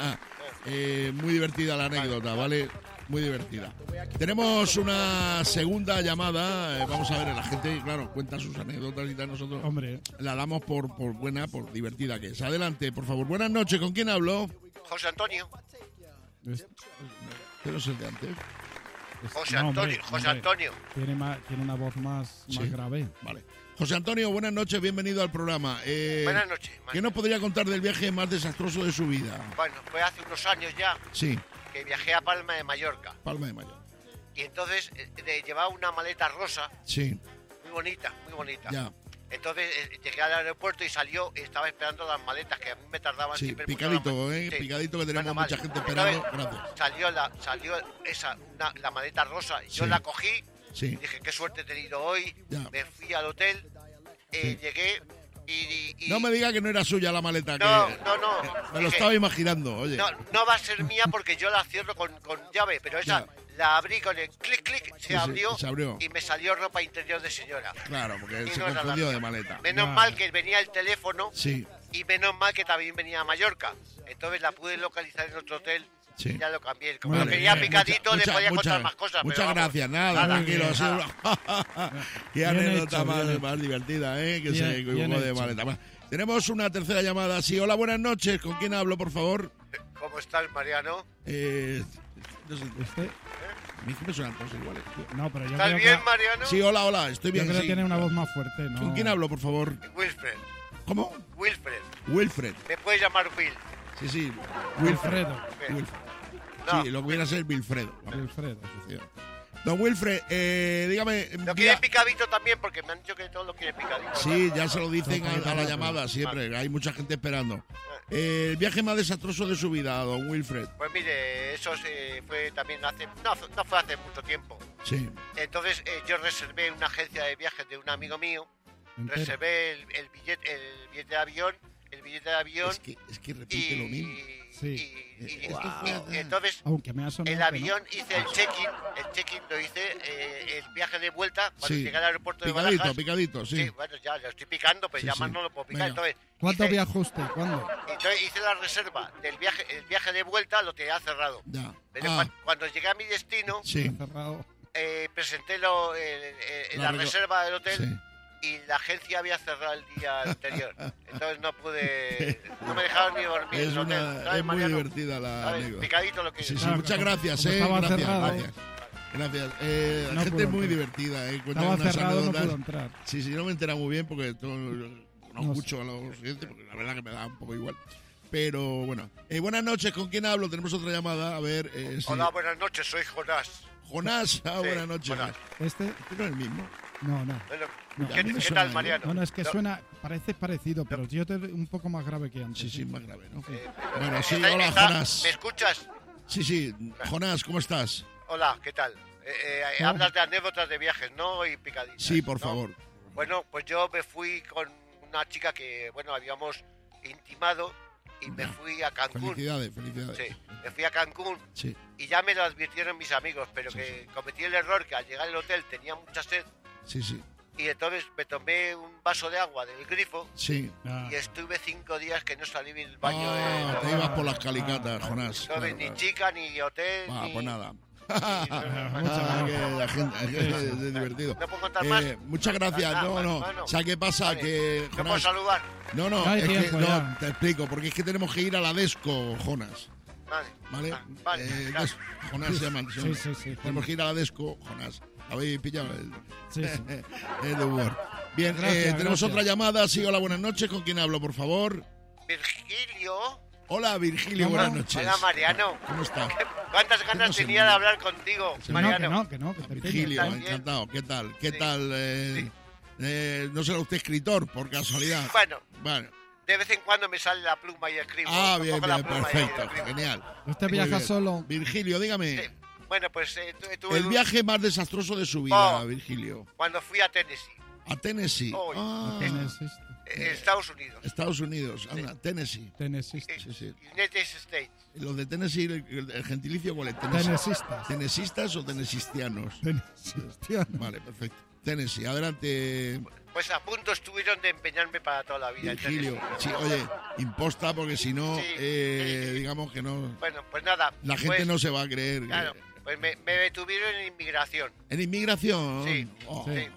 Speaker 1: Eh, muy divertida la anécdota, ¿vale? Muy divertida. Tenemos una segunda llamada. eh, vamos a ver, la gente, claro, cuenta sus anécdotas y tal. Nosotros
Speaker 6: Hombre,
Speaker 1: la damos por, por buena, por divertida que es. Adelante, por favor. Buenas noches. ¿Con quién hablo?
Speaker 11: José Antonio.
Speaker 6: es-
Speaker 1: Pero es el de antes.
Speaker 6: es-
Speaker 11: José
Speaker 6: no, hombre,
Speaker 11: Antonio, José
Speaker 6: hombre,
Speaker 11: Antonio.
Speaker 6: Tiene, más, tiene una voz más, más
Speaker 1: Sí.
Speaker 6: grave.
Speaker 1: Vale. José Antonio, buenas noches. Bienvenido al programa. Eh,
Speaker 11: Buenas noches.
Speaker 1: ¿Qué nos podría contar del viaje más desastroso de su vida?
Speaker 11: Bueno, fue hace unos años ya.
Speaker 1: Sí,
Speaker 11: que viajé a Palma de Mallorca.
Speaker 1: Palma de Mallorca.
Speaker 11: Y entonces eh, de- llevaba una maleta rosa,
Speaker 1: Sí,
Speaker 11: muy bonita, muy bonita.
Speaker 1: ya.
Speaker 11: Entonces eh, llegué al aeropuerto y salió, estaba esperando las maletas, que a mí me tardaban
Speaker 1: Sí,
Speaker 11: siempre mucho
Speaker 1: picadito,
Speaker 11: las ma-
Speaker 1: ¿eh?
Speaker 11: Sí.
Speaker 1: Picadito que tenemos
Speaker 11: Bueno,
Speaker 1: mucha
Speaker 11: vale.
Speaker 1: gente esperando.
Speaker 11: Entonces,
Speaker 1: Gracias.
Speaker 11: Salió, la, salió esa, una- la maleta rosa, y yo
Speaker 1: Sí.
Speaker 11: la cogí,
Speaker 1: Sí,
Speaker 11: dije, qué suerte he tenido hoy,
Speaker 1: Ya.
Speaker 11: me fui al hotel, eh,
Speaker 1: Sí.
Speaker 11: llegué y... y-
Speaker 1: no me diga que no era suya la maleta.
Speaker 11: No,
Speaker 1: que
Speaker 11: no, no.
Speaker 1: Me lo
Speaker 11: Dije,
Speaker 1: estaba imaginando, oye.
Speaker 11: No, no va a ser mía porque yo la cierro con, con llave, pero esa
Speaker 1: Ya.
Speaker 11: la abrí con el clic, clic, se
Speaker 1: Sí, sí,
Speaker 11: abrió,
Speaker 1: se abrió.
Speaker 11: y me salió ropa interior de señora.
Speaker 1: Claro, porque él
Speaker 11: Y
Speaker 1: se
Speaker 11: no era la
Speaker 1: confundió
Speaker 11: mía.
Speaker 1: de maleta.
Speaker 11: Menos
Speaker 6: Ya.
Speaker 11: mal que venía el teléfono
Speaker 1: Sí,
Speaker 11: y menos mal que también venía a Mallorca. Entonces la pude localizar en otro hotel
Speaker 1: Sí.
Speaker 11: y ya lo cambié. Como
Speaker 1: Vale,
Speaker 11: lo quería
Speaker 1: bien.
Speaker 11: picadito,
Speaker 1: Mucha-
Speaker 11: le podía
Speaker 1: mucha-
Speaker 11: contar más cosas.
Speaker 1: Muchas
Speaker 11: pero vamos,
Speaker 1: gracias, nada,
Speaker 11: nada,
Speaker 1: tranquilo. ha sido
Speaker 11: nada.
Speaker 1: una- Qué
Speaker 6: Bien
Speaker 1: anécdota
Speaker 6: hecho,
Speaker 1: más,
Speaker 6: bien.
Speaker 1: más divertida, ¿eh? Que
Speaker 6: Bien,
Speaker 1: se equivocó
Speaker 6: bien
Speaker 1: de
Speaker 6: hecho.
Speaker 1: maleta. Bueno, tenemos una tercera llamada. Sí, hola, buenas noches. ¿Con quién hablo, por favor?
Speaker 11: ¿Cómo estás, Mariano?
Speaker 1: Eh, no sé,
Speaker 6: Este,
Speaker 1: a mí es que me suenan todos iguales.
Speaker 6: no, pero yo
Speaker 11: ¿Estás
Speaker 6: creo
Speaker 11: bien,
Speaker 6: que,
Speaker 11: Mariano?
Speaker 1: Sí, hola, hola, estoy
Speaker 6: yo
Speaker 1: bien.
Speaker 6: creo
Speaker 1: sí.
Speaker 6: que tiene una voz más fuerte, ¿no?
Speaker 1: ¿Con quién hablo, por favor?
Speaker 11: Wilfred.
Speaker 1: ¿Cómo?
Speaker 11: Wilfred.
Speaker 1: Wilfred.
Speaker 11: Me puedes llamar Will.
Speaker 1: Sí, sí. Wilfred.
Speaker 6: Wilfredo.
Speaker 1: Wilfred.
Speaker 11: No.
Speaker 1: Sí, lo que viene a ser Wilfredo.
Speaker 6: Wilfredo.
Speaker 1: Don Wilfred, eh, dígame.
Speaker 11: Lo
Speaker 1: diga-
Speaker 11: quiere picadito también porque me han dicho que todos lo quieren picadito.
Speaker 1: Sí, ya se lo dicen
Speaker 6: No,
Speaker 1: a, a la
Speaker 6: no,
Speaker 1: llamada siempre. Hay mucha gente esperando. Eh, el viaje más desastroso de su vida, don Wilfred.
Speaker 11: Pues mire, eso se fue también hace... No, no fue hace mucho tiempo.
Speaker 1: Sí.
Speaker 11: Entonces eh, yo reservé una agencia de viajes de un amigo mío.
Speaker 6: Entero.
Speaker 11: Reservé el, el billete el billete de avión, el billete de avión
Speaker 1: Es que, es que
Speaker 11: y,
Speaker 1: repite lo mismo.
Speaker 6: Sí.
Speaker 11: y- y-
Speaker 1: Wow.
Speaker 11: y- y entonces
Speaker 6: Aunque me ha sonado
Speaker 11: el
Speaker 6: que no.
Speaker 11: avión hice el check-in, el check-in lo hice, eh, el viaje de vuelta cuando
Speaker 1: Sí.
Speaker 11: llegué al aeropuerto de
Speaker 1: Picadito,
Speaker 11: Barajas.
Speaker 1: picadito, sí.
Speaker 11: Sí, bueno, ya lo estoy picando, pero
Speaker 1: Sí,
Speaker 11: ya
Speaker 1: sí.
Speaker 11: más no lo puedo picar.
Speaker 1: Venga.
Speaker 11: Entonces,
Speaker 6: ¿Cuánto
Speaker 11: hice,
Speaker 6: viajó usted? ¿Cuándo?
Speaker 11: entonces hice la reserva del viaje, el viaje de vuelta lo tenía cerrado.
Speaker 1: Ya.
Speaker 11: Pero
Speaker 1: Ah,
Speaker 11: cuan- cuando llegué a mi destino,
Speaker 1: sí.
Speaker 6: Cerrado.
Speaker 11: eh, presenté lo, el- el-
Speaker 1: La
Speaker 11: la,
Speaker 1: reco-
Speaker 11: reserva del hotel
Speaker 1: Sí.
Speaker 11: y la agencia había cerrado el día anterior. Entonces no pude, no me dejaron ni dormir. en
Speaker 1: Es,
Speaker 11: el hotel,
Speaker 1: una,
Speaker 11: ¿sabes,
Speaker 1: es muy
Speaker 11: Mariano?
Speaker 1: divertida la
Speaker 11: ¿Sabes?
Speaker 1: anécdota.
Speaker 11: Picadito lo que
Speaker 1: Sí, sí,
Speaker 6: Claro,
Speaker 1: muchas
Speaker 6: como-
Speaker 1: gracias,
Speaker 6: como
Speaker 1: eh.
Speaker 6: estaba
Speaker 1: Gracias,
Speaker 6: cerrado,
Speaker 1: gracias. Gracias. Eh, la
Speaker 6: No
Speaker 1: gente
Speaker 6: pudo
Speaker 1: es muy
Speaker 6: entrar.
Speaker 1: divertida, eh. Cuentan
Speaker 6: Estaba
Speaker 1: unas
Speaker 6: cerrado, no
Speaker 1: anécdotas.
Speaker 6: pudo entrar.
Speaker 1: Sí, sí, no me entera muy bien porque todo, no
Speaker 6: No
Speaker 1: escucho a los oyentes porque la verdad que me da un poco igual. Pero bueno. Eh, buenas noches, ¿con quién hablo? Tenemos otra llamada. A ver. Eh, sí.
Speaker 11: Hola, buenas noches, soy Jonás.
Speaker 1: Jonás. Ah,
Speaker 11: Sí,
Speaker 1: buenas noches.
Speaker 11: Jonás.
Speaker 6: Este,
Speaker 1: ¿Este no es el mismo?
Speaker 6: no, no.
Speaker 11: Bueno,
Speaker 1: No,
Speaker 11: ¿qué,
Speaker 1: a mí me
Speaker 11: qué
Speaker 1: suena,
Speaker 11: tal,
Speaker 1: ¿eh?
Speaker 11: Mariano?
Speaker 6: No, no, es que
Speaker 11: No,
Speaker 6: suena, parece parecido, pero yo te un poco más grave que antes.
Speaker 1: Sí, sí,
Speaker 6: ¿eh?
Speaker 1: más grave, ¿no?
Speaker 11: eh,
Speaker 1: Bueno, sí,
Speaker 11: está-
Speaker 1: hola,
Speaker 11: está-
Speaker 1: Jonás.
Speaker 11: ¿Me escuchas?
Speaker 1: Sí, sí. Jonás, ¿cómo estás?
Speaker 11: Hola, ¿qué tal? Eh, eh,
Speaker 6: ¿Cómo?
Speaker 11: hablas de anécdotas de viajes, ¿no? Y picaditas.
Speaker 1: Sí, por
Speaker 11: ¿no?
Speaker 1: favor.
Speaker 11: Bueno, pues yo me fui con una chica que, bueno, habíamos intimado y me
Speaker 1: Ya.
Speaker 11: fui a Cancún.
Speaker 1: Felicidades, felicidades.
Speaker 11: Sí, me fui a Cancún
Speaker 1: Sí,
Speaker 11: y ya me lo advirtieron mis amigos, pero
Speaker 1: Sí,
Speaker 11: que cometí el error que al llegar al hotel tenía mucha sed
Speaker 1: sí, sí.
Speaker 11: y entonces me tomé un vaso de agua del grifo
Speaker 1: Sí.
Speaker 6: Ah,
Speaker 11: y estuve cinco días que no salí del baño.
Speaker 1: Ah,
Speaker 11: de,
Speaker 1: te ibas por las calicatas, Jonás.
Speaker 11: Entonces,
Speaker 1: Claro,
Speaker 11: ni
Speaker 1: claro.
Speaker 11: chica, ni hotel,
Speaker 1: Ah,
Speaker 11: ni...
Speaker 1: pues nada.
Speaker 11: ni-
Speaker 1: Ah, que la gente, que es divertido.
Speaker 11: ¿No puedo contar
Speaker 1: Eh,
Speaker 11: más?
Speaker 1: muchas gracias.
Speaker 11: Ah,
Speaker 1: No,
Speaker 11: bueno,
Speaker 1: no.
Speaker 11: bueno.
Speaker 1: ¿Sabes qué pasa?
Speaker 11: Vale.
Speaker 1: Que
Speaker 11: ¿No puedo
Speaker 1: Jonás.
Speaker 11: saludar?
Speaker 1: No, no,
Speaker 6: No hay
Speaker 1: es que,
Speaker 6: tiempo
Speaker 1: no,
Speaker 6: ya.
Speaker 1: te explico, porque es que tenemos que ir a la Desco, Jonas.
Speaker 11: Vale.
Speaker 1: ¿Vale?
Speaker 11: Ah, vale,
Speaker 1: Eh,
Speaker 11: claro.
Speaker 1: Des- Jonás se llama. se
Speaker 6: Sí,
Speaker 1: llama.
Speaker 6: sí, sí.
Speaker 1: Tenemos que ir a la Desco, Jonás. ¿Habéis pillado? El,
Speaker 6: Sí, sí.
Speaker 1: el de humor. Bien,
Speaker 6: Gracias,
Speaker 1: eh, tenemos
Speaker 6: gracias.
Speaker 1: otra llamada. Sí, hola, buenas noches. ¿Con quién hablo, por favor?
Speaker 11: Virgilio.
Speaker 1: Hola, Virgilio,
Speaker 6: ¿Cómo?
Speaker 1: buenas noches.
Speaker 11: Hola, Mariano.
Speaker 1: ¿Cómo está?
Speaker 11: ¿Cuántas ganas
Speaker 1: ¿Cómo se
Speaker 11: tenía de
Speaker 1: llama?
Speaker 11: hablar contigo,
Speaker 6: Que no, que
Speaker 11: Mariano?
Speaker 6: no, que no, que te
Speaker 1: Virgilio,
Speaker 11: ¿Estás bien?
Speaker 1: encantado. ¿Qué tal? ¿Qué
Speaker 11: Sí.
Speaker 1: tal? eh,
Speaker 11: Sí.
Speaker 1: eh, ¿No será usted escritor, por casualidad?
Speaker 11: Bueno,
Speaker 1: Bueno.
Speaker 11: de vez en cuando me sale la pluma y escribo.
Speaker 1: Ah, bien,
Speaker 11: Cojo la
Speaker 1: bien,
Speaker 11: pluma y
Speaker 1: perfecto.
Speaker 11: escribo.
Speaker 1: Genial.
Speaker 6: Usted
Speaker 1: Muy
Speaker 6: viaja
Speaker 1: bien.
Speaker 6: solo.
Speaker 1: Virgilio, dígame.
Speaker 11: Sí. Bueno, pues eh, tu- tuve
Speaker 1: El
Speaker 11: un-
Speaker 1: viaje más desastroso de su vida,
Speaker 11: Oh.
Speaker 1: Virgilio.
Speaker 11: cuando fui a Tennessee,
Speaker 1: A Tennessee.
Speaker 11: Oh,
Speaker 1: Ah,
Speaker 6: Tennessee.
Speaker 11: eh, Estados Unidos.
Speaker 1: Estados Unidos. Anda, Tennessee.
Speaker 6: Tennessee.
Speaker 11: Eh,
Speaker 1: Sí, sí.
Speaker 11: United States.
Speaker 1: Los de Tennessee, el, el- el gentilicio, ¿cuál es? Tennessee.
Speaker 6: Tennesistas.
Speaker 1: ¿Tennesistas o tenesistianos?
Speaker 6: Tennesistas.
Speaker 1: Vale, perfecto. Tennessee, adelante,
Speaker 11: Pues a punto estuvieron de empeñarme para toda la vida. en
Speaker 1: Virgilio.
Speaker 11: Tennessee.
Speaker 1: Sí, oye, imposta porque si no,
Speaker 11: Sí,
Speaker 1: eh,
Speaker 11: sí, sí.
Speaker 1: digamos que no.
Speaker 11: Bueno, pues nada.
Speaker 1: La gente
Speaker 11: pues,
Speaker 1: no se va a creer. que-
Speaker 11: Claro, pues me, me detuvieron en inmigración.
Speaker 1: En inmigración.
Speaker 11: Sí,
Speaker 1: Oh.
Speaker 11: sí.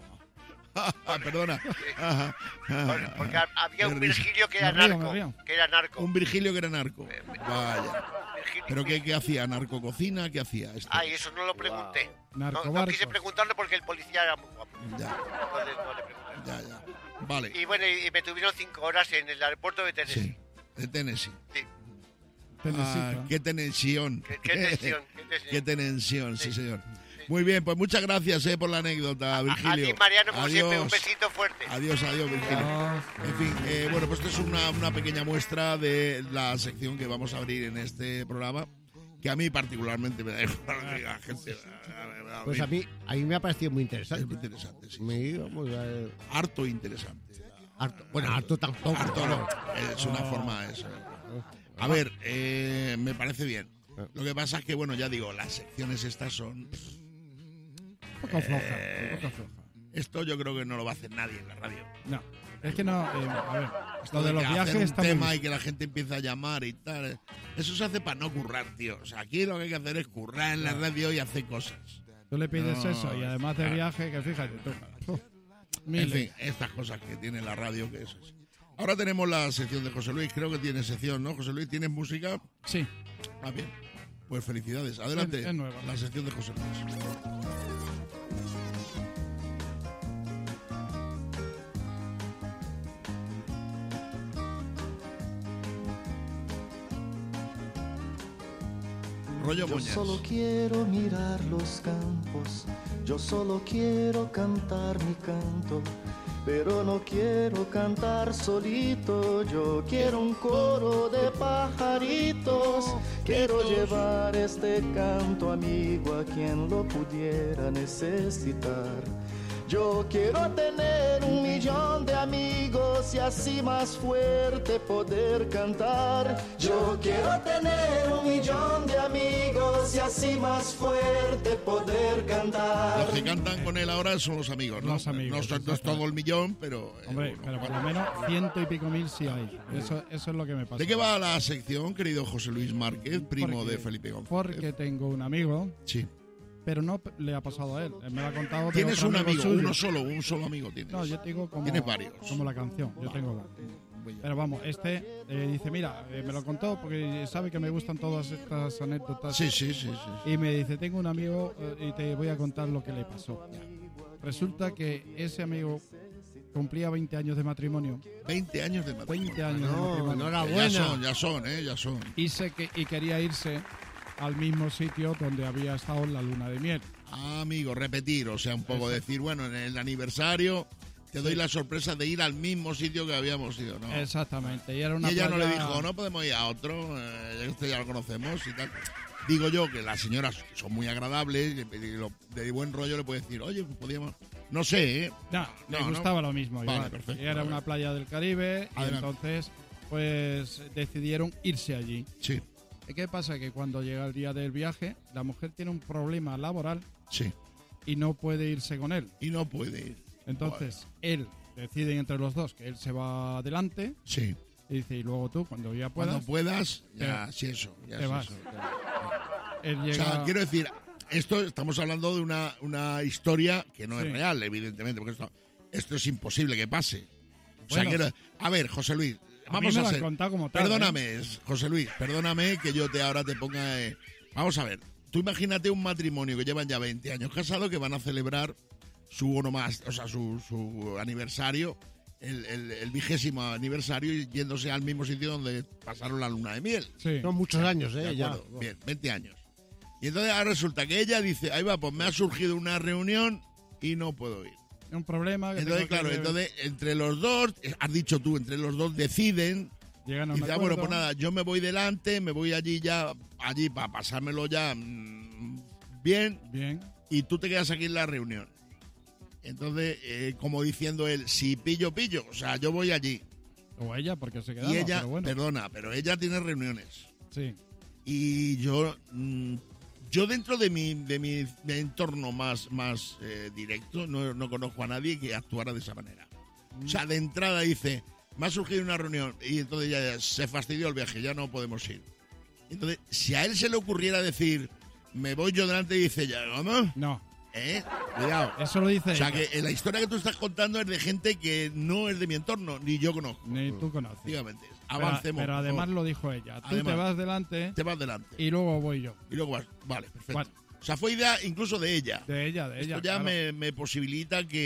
Speaker 1: Ah, perdona. Ajá.
Speaker 11: Porque, porque ha- había
Speaker 1: Qué
Speaker 11: un
Speaker 1: risa.
Speaker 11: Virgilio que era
Speaker 6: Me río,
Speaker 11: narco.
Speaker 6: me río.
Speaker 11: Que era narco.
Speaker 1: Un Virgilio que era narco. Vaya.
Speaker 11: Virgilio-
Speaker 1: ¿Pero qué, qué hacía? ¿Narcococina? ¿Qué hacía? Este?
Speaker 11: Ay, eso no lo pregunté. No, no
Speaker 6: Narcobarcos.
Speaker 11: quise preguntarle porque el policía era muy guapo.
Speaker 1: Ya,
Speaker 11: Entonces no le pregunté.
Speaker 1: ya, ya. Vale.
Speaker 11: Y bueno, y me tuvieron cinco horas en el aeropuerto de Tennessee.
Speaker 1: Sí, de Tennessee.
Speaker 11: Sí.
Speaker 6: Tenesica.
Speaker 1: Ah, qué tensión.
Speaker 11: Qué, qué tensión, qué tensión.
Speaker 1: Qué tensión, sí,
Speaker 11: Sí.
Speaker 1: señor. Muy bien, pues muchas gracias eh, por la anécdota, Virgilio.
Speaker 11: A ti, Mariano, como
Speaker 1: Adiós.
Speaker 11: siempre, un besito fuerte.
Speaker 1: Adiós, adiós, Virgilio.
Speaker 6: Ah,
Speaker 1: En fin, eh, bueno, pues esto es una, una pequeña muestra de la sección que vamos a abrir en este programa, que a mí particularmente me da igual que la gente. a- a- a
Speaker 4: Pues a mí, a mí me ha parecido muy
Speaker 1: es
Speaker 4: interesante.
Speaker 1: muy interesante, sí.
Speaker 4: Me vamos a ver,
Speaker 1: Harto interesante.
Speaker 4: harto- bueno, harto tampoco.
Speaker 1: Harto no, es una forma eso. A ver, eh, me parece bien. Lo que pasa es que, bueno, ya digo, las secciones estas son...
Speaker 6: un poco floja, un poco floja.
Speaker 1: Esto yo creo que no lo va a hacer nadie en la radio.
Speaker 6: No, es que no, eh, a ver,
Speaker 1: Esto
Speaker 6: lo de los
Speaker 1: que
Speaker 6: viajes
Speaker 1: hacer un
Speaker 6: está muy
Speaker 1: tema
Speaker 6: bien.
Speaker 1: y que la gente empieza a llamar y tal. eh, Eso se hace para no currar, tío. O sea, aquí lo que hay que hacer es currar en la radio y hacer cosas.
Speaker 6: Tú le pides
Speaker 1: No,
Speaker 6: eso y además de
Speaker 1: claro.
Speaker 6: viaje, que fíjate tú. uf,
Speaker 1: En
Speaker 6: miles.
Speaker 1: fin, estas cosas que tiene la radio, que eso es. Ahora tenemos la sección de José Luis. Creo que tiene sección, ¿no? José Luis, ¿tienes música?
Speaker 6: Sí,
Speaker 1: Ah, bien. Pues felicidades. Adelante.
Speaker 6: Es- es nueva.
Speaker 1: La sección de José Luis. Rollo
Speaker 7: Yo
Speaker 1: Muñoz.
Speaker 7: solo quiero mirar los campos, yo solo quiero cantar mi canto, pero no quiero cantar solito, yo quiero un coro de pajaritos, quiero llevar este canto amigo a quien lo pudiera necesitar. Yo quiero tener un millón de amigos y así más fuerte poder cantar. Yo quiero tener un millón de amigos y así más fuerte poder cantar.
Speaker 1: Los que cantan con él ahora son los amigos, ¿no?
Speaker 6: Los amigos,
Speaker 1: No son no es todo el millón, pero... eh,
Speaker 6: hombre,
Speaker 1: uno.
Speaker 6: pero por lo menos ciento y pico mil sí hay. Eso, eso es lo que me pasa.
Speaker 1: ¿De qué va la sección, querido José Luis Márquez, primo
Speaker 6: Porque-
Speaker 1: de Felipe González?
Speaker 6: Porque tengo un amigo,
Speaker 1: Sí.
Speaker 6: pero no le ha pasado a él. Él me lo ha contado. de
Speaker 1: Tienes
Speaker 6: otro
Speaker 1: un amigo,
Speaker 6: suyo.
Speaker 1: uno solo, un solo amigo tienes.
Speaker 6: No, yo tengo como,
Speaker 1: Tienes varios.
Speaker 6: como la canción. Yo tengo dos. Pero vamos, este eh, dice, mira, eh, me lo contó porque sabe que me gustan todas estas anécdotas.
Speaker 1: Sí, sí, sí, sí.
Speaker 6: Y me dice, tengo un amigo eh, y te voy a contar lo que le pasó. Resulta que ese amigo cumplía veinte años de matrimonio.
Speaker 1: veinte años de matrimonio.
Speaker 6: veinte años de
Speaker 4: No,
Speaker 6: matrimonio.
Speaker 4: enhorabuena.
Speaker 1: Ya son, ya son, ¿eh? Ya son.
Speaker 6: Y, se que, y quería irse al mismo sitio donde había estado en la luna de miel.
Speaker 1: Ah, amigo, repetir, o sea, un poco decir, bueno, en el aniversario te doy la sorpresa de ir al mismo sitio que habíamos ido, ¿no?
Speaker 6: Exactamente. Y era
Speaker 1: Y
Speaker 6: una
Speaker 1: ella no le
Speaker 6: playa-
Speaker 1: dijo, no podemos ir a otro, eh, este ya lo conocemos y tal. Digo yo que las señoras son muy agradables, y de, lo- de buen rollo le puede decir, oye, pues podíamos... No sé, ¿eh?
Speaker 6: No,
Speaker 1: No,
Speaker 6: le
Speaker 1: no.
Speaker 6: gustaba lo mismo.
Speaker 1: Vale,
Speaker 6: igual.
Speaker 1: perfecto,
Speaker 6: Y era
Speaker 1: vale.
Speaker 6: una playa del Caribe y
Speaker 1: Adelante.
Speaker 6: entonces pues decidieron irse allí.
Speaker 1: Sí,
Speaker 6: ¿Y qué pasa? Que cuando llega el día del viaje, la mujer tiene un problema laboral
Speaker 1: sí.
Speaker 6: y no puede irse con él.
Speaker 1: Y no puede ir.
Speaker 6: Entonces, él deciden entre los dos que él se va adelante
Speaker 1: Sí.
Speaker 6: y dice, y luego tú, cuando ya puedas,
Speaker 1: Cuando puedas, ya,
Speaker 6: te-
Speaker 1: sí, eso. Ya
Speaker 6: te
Speaker 1: es
Speaker 6: vas.
Speaker 1: eso.
Speaker 6: él
Speaker 1: O
Speaker 6: llega...
Speaker 1: sea, quiero decir, esto estamos hablando de una, una historia que no
Speaker 6: Sí.
Speaker 1: es real, evidentemente, porque esto, esto es imposible que pase. O sea,
Speaker 6: Bueno,
Speaker 1: quiero- a ver, José Luis,
Speaker 6: a
Speaker 1: vamos
Speaker 6: mí me
Speaker 1: a
Speaker 6: lo han
Speaker 1: hacer.
Speaker 6: contado como tal, ¿eh?
Speaker 1: Perdóname, José Luis, perdóname que yo te ahora te ponga. eh, Vamos a ver, tú imagínate un matrimonio que llevan ya veinte años casados que van a celebrar su onomás, o sea, su, su aniversario, el, el- el vigésimo aniversario, y yéndose al mismo sitio donde pasaron la luna de miel.
Speaker 6: Sí.
Speaker 4: Son muchos años,
Speaker 1: ¿De
Speaker 4: ¿eh? Ya.
Speaker 1: acuerdo? Bien, veinte años. Y entonces ahora resulta que ella dice, ahí va, pues me ha surgido una reunión y no puedo ir.
Speaker 6: Un problema que
Speaker 1: Entonces,
Speaker 6: tengo que
Speaker 1: claro,
Speaker 6: ver-
Speaker 1: entonces entre los dos, eh, has dicho tú, entre los dos deciden.
Speaker 6: llegan a
Speaker 1: Y
Speaker 6: un
Speaker 1: dice, ah, bueno,
Speaker 6: acuerdo.
Speaker 1: pues nada, yo me voy delante, me voy allí ya, allí para pasármelo ya mm, bien,
Speaker 6: Bien.
Speaker 1: y tú te quedas aquí en la reunión. Entonces, eh, como diciendo él, si pillo, pillo, o sea, yo voy allí.
Speaker 6: O ella, porque se quedaba,
Speaker 1: Y ella,
Speaker 6: pero bueno.
Speaker 1: perdona, pero ella tiene reuniones.
Speaker 6: Sí.
Speaker 1: Y yo, mm, yo dentro de mi, de mi de entorno más, más eh, directo, no, no conozco a nadie que actuara de esa manera. O sea, de entrada dice, me ha surgido una reunión y entonces ya se fastidió el viaje, ya no podemos ir. Entonces, si a él se le ocurriera decir, me voy yo delante y dice, ya, ¿cómo?
Speaker 6: No.
Speaker 1: ¿Eh? Cuidado.
Speaker 6: Eso lo dice
Speaker 1: O sea,
Speaker 6: ella.
Speaker 1: que eh, la historia que tú estás contando es de gente que no es de mi entorno, ni yo conozco.
Speaker 6: Ni tú conoces.
Speaker 1: Efectivamente.
Speaker 6: Pero-
Speaker 1: Avancemos.
Speaker 6: Pero,
Speaker 1: por
Speaker 6: además
Speaker 1: favor.
Speaker 6: lo dijo ella. Tú
Speaker 1: Además.
Speaker 6: te vas delante
Speaker 1: Te vas delante.
Speaker 6: y luego voy yo.
Speaker 1: Y luego vas. Vale, perfecto.
Speaker 6: Bueno.
Speaker 1: O sea, fue idea incluso de ella.
Speaker 6: De ella, de ella.
Speaker 1: Esto ya
Speaker 6: claro.
Speaker 1: me, me posibilita que,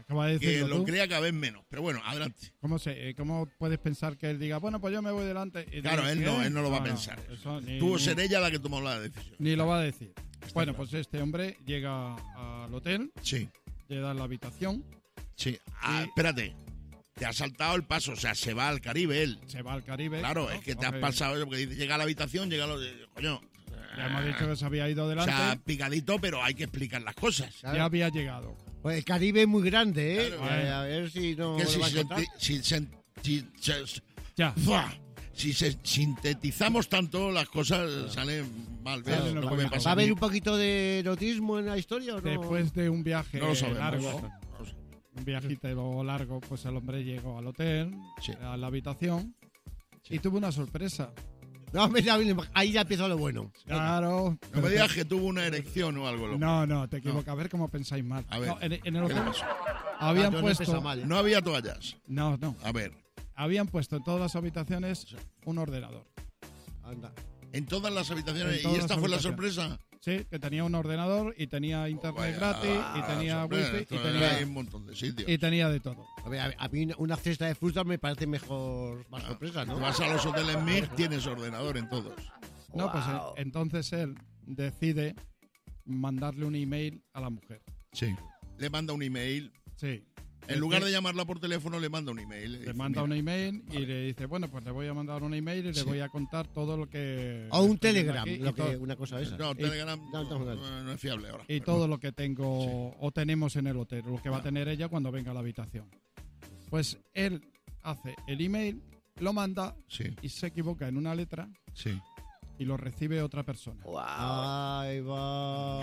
Speaker 6: ¿Qué va a
Speaker 1: que
Speaker 6: decirlo
Speaker 1: lo
Speaker 6: tú?
Speaker 1: crea cada vez menos. Pero bueno, adelante.
Speaker 6: ¿Cómo, se, eh, ¿Cómo puedes pensar que él diga, bueno, pues yo me voy delante? Y
Speaker 1: Claro,
Speaker 6: diga,
Speaker 1: él no,
Speaker 6: ¿qué?
Speaker 1: él no lo va a pensar.
Speaker 6: eso ni,
Speaker 1: Tuvo
Speaker 6: ni-
Speaker 1: ser ella la que tomó la decisión.
Speaker 6: ni lo va a decir.
Speaker 1: Está
Speaker 6: Bueno,
Speaker 1: claro.
Speaker 6: pues este hombre llega al hotel,
Speaker 1: Sí,
Speaker 6: le da la habitación,
Speaker 1: sí. Ah,
Speaker 6: Y-
Speaker 1: espérate. Te ha saltado el paso, o sea, se va al Caribe él.
Speaker 6: se va al Caribe.
Speaker 1: Claro,
Speaker 6: ¿no?
Speaker 1: es que te has
Speaker 6: Coge-
Speaker 1: pasado, porque dice, llega a la habitación, llega a lo de, coño.
Speaker 6: Ya hemos dicho que se había ido
Speaker 1: O
Speaker 6: delante,
Speaker 1: sea, picadito, pero hay que explicar las cosas.
Speaker 6: ya había llegado.
Speaker 4: Pues el Caribe es muy grande, ¿eh?
Speaker 1: Claro.
Speaker 4: Eh, a ver si no
Speaker 1: que
Speaker 4: lo
Speaker 1: si,
Speaker 4: va a
Speaker 1: se,
Speaker 4: encontrar.
Speaker 1: si, se- si se-
Speaker 6: Ya.
Speaker 1: ¡fua! Si se sintetizamos tanto, las cosas salen mal. ¿ves?
Speaker 6: Salen
Speaker 1: Lo que
Speaker 6: mal.
Speaker 1: me
Speaker 6: ¿Va
Speaker 1: pasa
Speaker 4: ¿Va a
Speaker 1: a mí.
Speaker 4: haber un poquito de erotismo en la historia o no?
Speaker 6: Después de un viaje
Speaker 1: No lo sabemos.
Speaker 6: largo,
Speaker 1: No lo sé.
Speaker 6: un viajito largo, pues el hombre llegó al hotel,
Speaker 1: Sí.
Speaker 6: a la habitación,
Speaker 1: Sí.
Speaker 6: y tuvo una sorpresa.
Speaker 4: No, mira, mira, ahí ya empieza lo bueno.
Speaker 6: Claro.
Speaker 1: No
Speaker 6: pero
Speaker 1: me
Speaker 6: te-
Speaker 1: digas que tuvo una erección o algo. loco.
Speaker 6: No, no, te equivocas. A ver cómo pensáis mal.
Speaker 1: A ver,
Speaker 6: No, en, en el
Speaker 1: ¿qué le
Speaker 6: hotel
Speaker 1: pasó?
Speaker 6: habían
Speaker 4: Ah, no
Speaker 6: puesto.
Speaker 4: empieza mal, ¿eh?
Speaker 1: No había toallas.
Speaker 6: No, no.
Speaker 1: A ver,
Speaker 6: Habían puesto en todas las habitaciones un ordenador.
Speaker 4: Anda.
Speaker 1: en todas las habitaciones.
Speaker 6: En
Speaker 1: ¿Y
Speaker 6: todas
Speaker 1: esta
Speaker 6: las
Speaker 1: fue la
Speaker 6: habitaciones.
Speaker 1: sorpresa?
Speaker 6: Sí, que tenía un ordenador y tenía internet
Speaker 1: Vaya,
Speaker 6: gratis y tenía
Speaker 1: hombre,
Speaker 6: wifi
Speaker 1: esto
Speaker 6: y
Speaker 1: hay
Speaker 6: tenía,
Speaker 1: un montón de sitios.
Speaker 6: y tenía de todo.
Speaker 4: A ver, a, a mí una- una cesta de frutas me parece mejor, más sorpresa, ¿no?
Speaker 1: Tú vas a los hoteles M I G, tienes ordenador en todos.
Speaker 6: No, pues eh, entonces él decide mandarle un email a la mujer.
Speaker 1: Sí. Le manda un email.
Speaker 6: Sí.
Speaker 1: En lugar de llamarla por teléfono, le manda un email.
Speaker 6: Le manda un email y le dice, bueno, pues le voy a mandar un email y
Speaker 1: Sí.
Speaker 6: le voy a contar todo lo que...
Speaker 4: O un
Speaker 6: estoy viendo
Speaker 4: Telegram,
Speaker 6: aquí y
Speaker 4: lo que,
Speaker 6: todo-
Speaker 4: una cosa esa.
Speaker 1: No, Telegram
Speaker 4: no, no, no.
Speaker 1: no, no es fiable ahora.
Speaker 6: y todo lo que tengo o tenemos en el hotel, lo que va a tener ella cuando venga a la habitación. Pues él hace el email, lo manda
Speaker 1: Sí,
Speaker 6: y se equivoca en una letra
Speaker 1: sí.
Speaker 6: y lo recibe otra persona.
Speaker 4: Ahí va.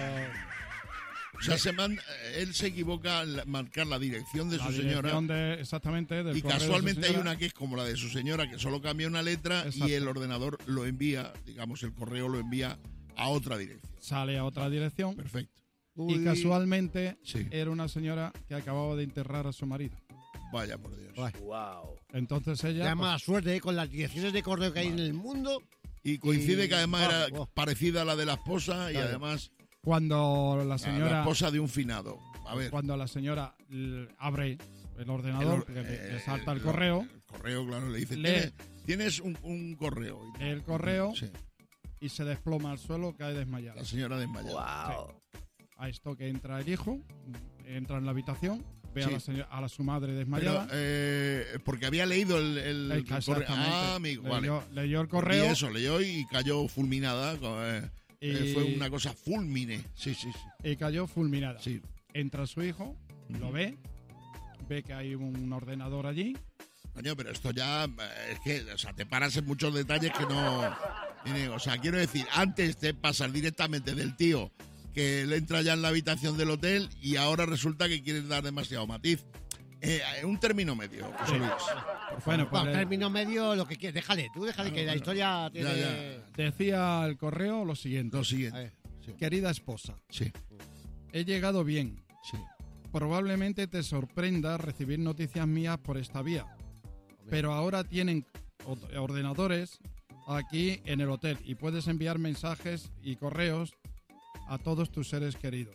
Speaker 1: O sea, se manda, él se equivoca al marcar la dirección de
Speaker 6: La
Speaker 1: su
Speaker 6: dirección
Speaker 1: señora.
Speaker 6: de, exactamente, del
Speaker 1: Y
Speaker 6: correo de su
Speaker 1: casualmente hay
Speaker 6: señora.
Speaker 1: una que es como la de su señora, que solo cambia una letra
Speaker 6: Exacto.
Speaker 1: y el ordenador lo envía, digamos, el correo lo envía a otra dirección.
Speaker 6: Sale a otra dirección
Speaker 1: Perfecto.
Speaker 6: y casualmente
Speaker 1: Sí.
Speaker 6: era una señora que acababa de enterrar a su marido.
Speaker 1: Vaya por Dios.
Speaker 4: Vaya.
Speaker 6: Entonces ella...
Speaker 4: Ya
Speaker 6: pues,
Speaker 4: mala suerte, ¿eh? Con las direcciones de correo que hay en el mundo.
Speaker 1: Y coincide
Speaker 4: Y-
Speaker 1: que además
Speaker 4: oh,
Speaker 1: era
Speaker 4: oh.
Speaker 1: parecida a la de la esposa y
Speaker 4: Claro.
Speaker 1: además
Speaker 6: cuando la
Speaker 1: a la
Speaker 6: señora...
Speaker 1: esposa de un finado. A ver.
Speaker 6: Cuando la señora l- abre el ordenador,
Speaker 1: el or-
Speaker 6: porque le-
Speaker 1: eh,
Speaker 6: le salta el
Speaker 1: el-
Speaker 6: correo,
Speaker 1: El correo, claro, le dice,
Speaker 6: Lee.
Speaker 1: "Tienes, tienes un, un correo. Y-
Speaker 6: el correo
Speaker 1: Sí,
Speaker 6: y se desploma al suelo, cae desmayada.
Speaker 1: la señora desmayada.
Speaker 6: A esto que entra el hijo, entra en la habitación, ve a,
Speaker 1: Sí.
Speaker 6: la señora- a la- su madre
Speaker 1: Pero,
Speaker 6: desmayada.
Speaker 1: eh, porque había leído el, el-
Speaker 6: el-
Speaker 1: el correo.
Speaker 6: exactamente.
Speaker 1: Ah, amigo, vale.
Speaker 6: leyó, leyó el
Speaker 1: Y
Speaker 6: correo
Speaker 1: eso, leyó y cayó fulminada. con, eh,
Speaker 6: y,
Speaker 1: eh, fue una cosa fulmine. Sí, sí, sí.
Speaker 6: y cayó fulminada.
Speaker 1: Sí.
Speaker 6: Entra su hijo, lo ve, ve que hay un ordenador allí.
Speaker 1: Coño, pero esto ya eh, es que, o sea, te paras en muchos detalles que no. Tiene- o sea, quiero decir, antes te pasas directamente del tío que le entra ya en la habitación del hotel y ahora resulta que quieres dar demasiado matiz. Eh, un término medio, José Luis.
Speaker 6: Bueno, pues
Speaker 4: Bueno,
Speaker 6: le-
Speaker 4: término medio, lo que quieres. Déjale, tú déjale que la historia tiene...
Speaker 1: Ya, ya.
Speaker 6: decía el correo lo siguiente.
Speaker 1: Lo
Speaker 4: A
Speaker 1: siguiente.
Speaker 4: ver.
Speaker 1: Sí,
Speaker 6: Querida esposa,
Speaker 1: sí,
Speaker 6: he llegado bien.
Speaker 1: sí.
Speaker 6: Probablemente te sorprenda recibir noticias mías por esta vía. Pero ahora tienen o- ordenadores aquí en el hotel y puedes enviar mensajes y correos a todos tus seres queridos.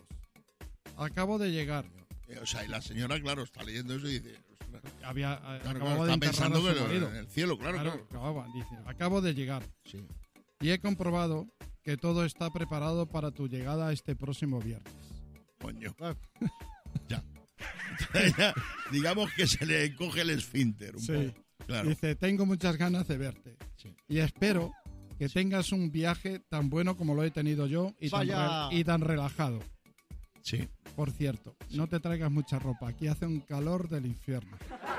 Speaker 6: Acabo de llegar.
Speaker 1: Eh, o sea, y la señora, claro, está leyendo eso y dice. "Ostras".
Speaker 6: Había, eh,
Speaker 1: Claro,
Speaker 6: acababa
Speaker 1: claro,
Speaker 6: de
Speaker 1: está
Speaker 6: enterrar
Speaker 1: pensando
Speaker 6: a su
Speaker 1: que lo-
Speaker 6: marido.
Speaker 1: en el cielo, claro,
Speaker 6: Claro,
Speaker 1: claro.
Speaker 6: acababa, dice, acabo de llegar
Speaker 1: Sí.
Speaker 6: y he comprobado que todo está preparado para tu llegada este próximo viernes.
Speaker 1: Coño.
Speaker 4: Ah.
Speaker 1: Ya. Ya, digamos que se le encoge el esfínter un
Speaker 6: Sí.
Speaker 1: poco. Claro.
Speaker 6: Dice, tengo muchas ganas de verte
Speaker 1: Sí.
Speaker 6: y espero que tengas un viaje tan bueno como lo he tenido yo y, tan,
Speaker 4: Vaya.
Speaker 6: re- y tan relajado.
Speaker 1: Sí.
Speaker 6: Por cierto, no te traigas mucha ropa, aquí hace un calor del infierno.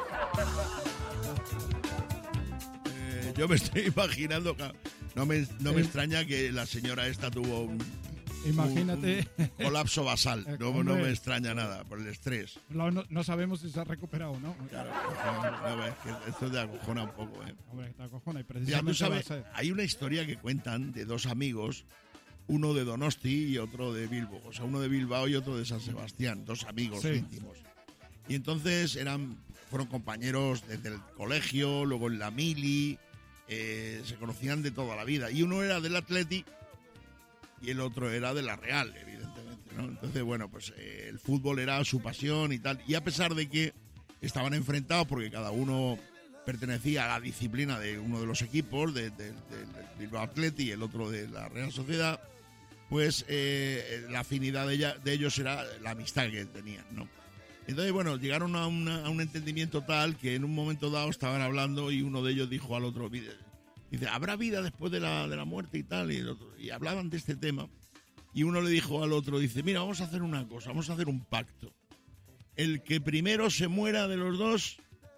Speaker 1: Eh, yo me estoy imaginando. que- No me, no me
Speaker 6: Eh.
Speaker 1: extraña que la señora esta tuvo un,
Speaker 6: Imagínate,
Speaker 1: un colapso basal.
Speaker 6: Eh,
Speaker 1: No, no
Speaker 6: hombre.
Speaker 1: me extraña nada por el estrés.
Speaker 6: no, no- no sabemos si se ha recuperado o no.
Speaker 1: Claro, no, no, es que esto te acojona un poco. ¿eh?
Speaker 6: Hombre, está cojona y
Speaker 1: Ya, tú
Speaker 6: precisamente va a
Speaker 1: sabes,
Speaker 6: ser.
Speaker 1: hay una historia que cuentan de dos amigos, uno de Donosti y otro de Bilbo. O sea, uno de Bilbao y otro de San Sebastián, dos amigos
Speaker 6: Sí.
Speaker 1: íntimos. Y entonces eran, fueron compañeros desde el colegio, luego en la mili, eh, se conocían de toda la vida. Y uno era del Atleti y el otro era de la Real, evidentemente, ¿no? Entonces, entonces, bueno, pues eh, el fútbol era su pasión y tal. Y a pesar de que estaban enfrentados, porque cada uno pertenecía a la disciplina de uno de los equipos, del de, de, de Bilbao Athletic y el otro de la Real Sociedad, pues eh, la afinidad de, ella, de ellos era la amistad que tenían, ¿no? Entonces, bueno, llegaron a, una, a un entendimiento tal que en un momento dado estaban hablando y uno de ellos dijo al otro, dice, ¿habrá vida después de la, de la muerte y tal? Y, el otro, y hablaban de este tema y uno le dijo al otro, dice, mira, vamos a hacer una cosa, vamos a hacer un pacto. El que primero se muera de los dos,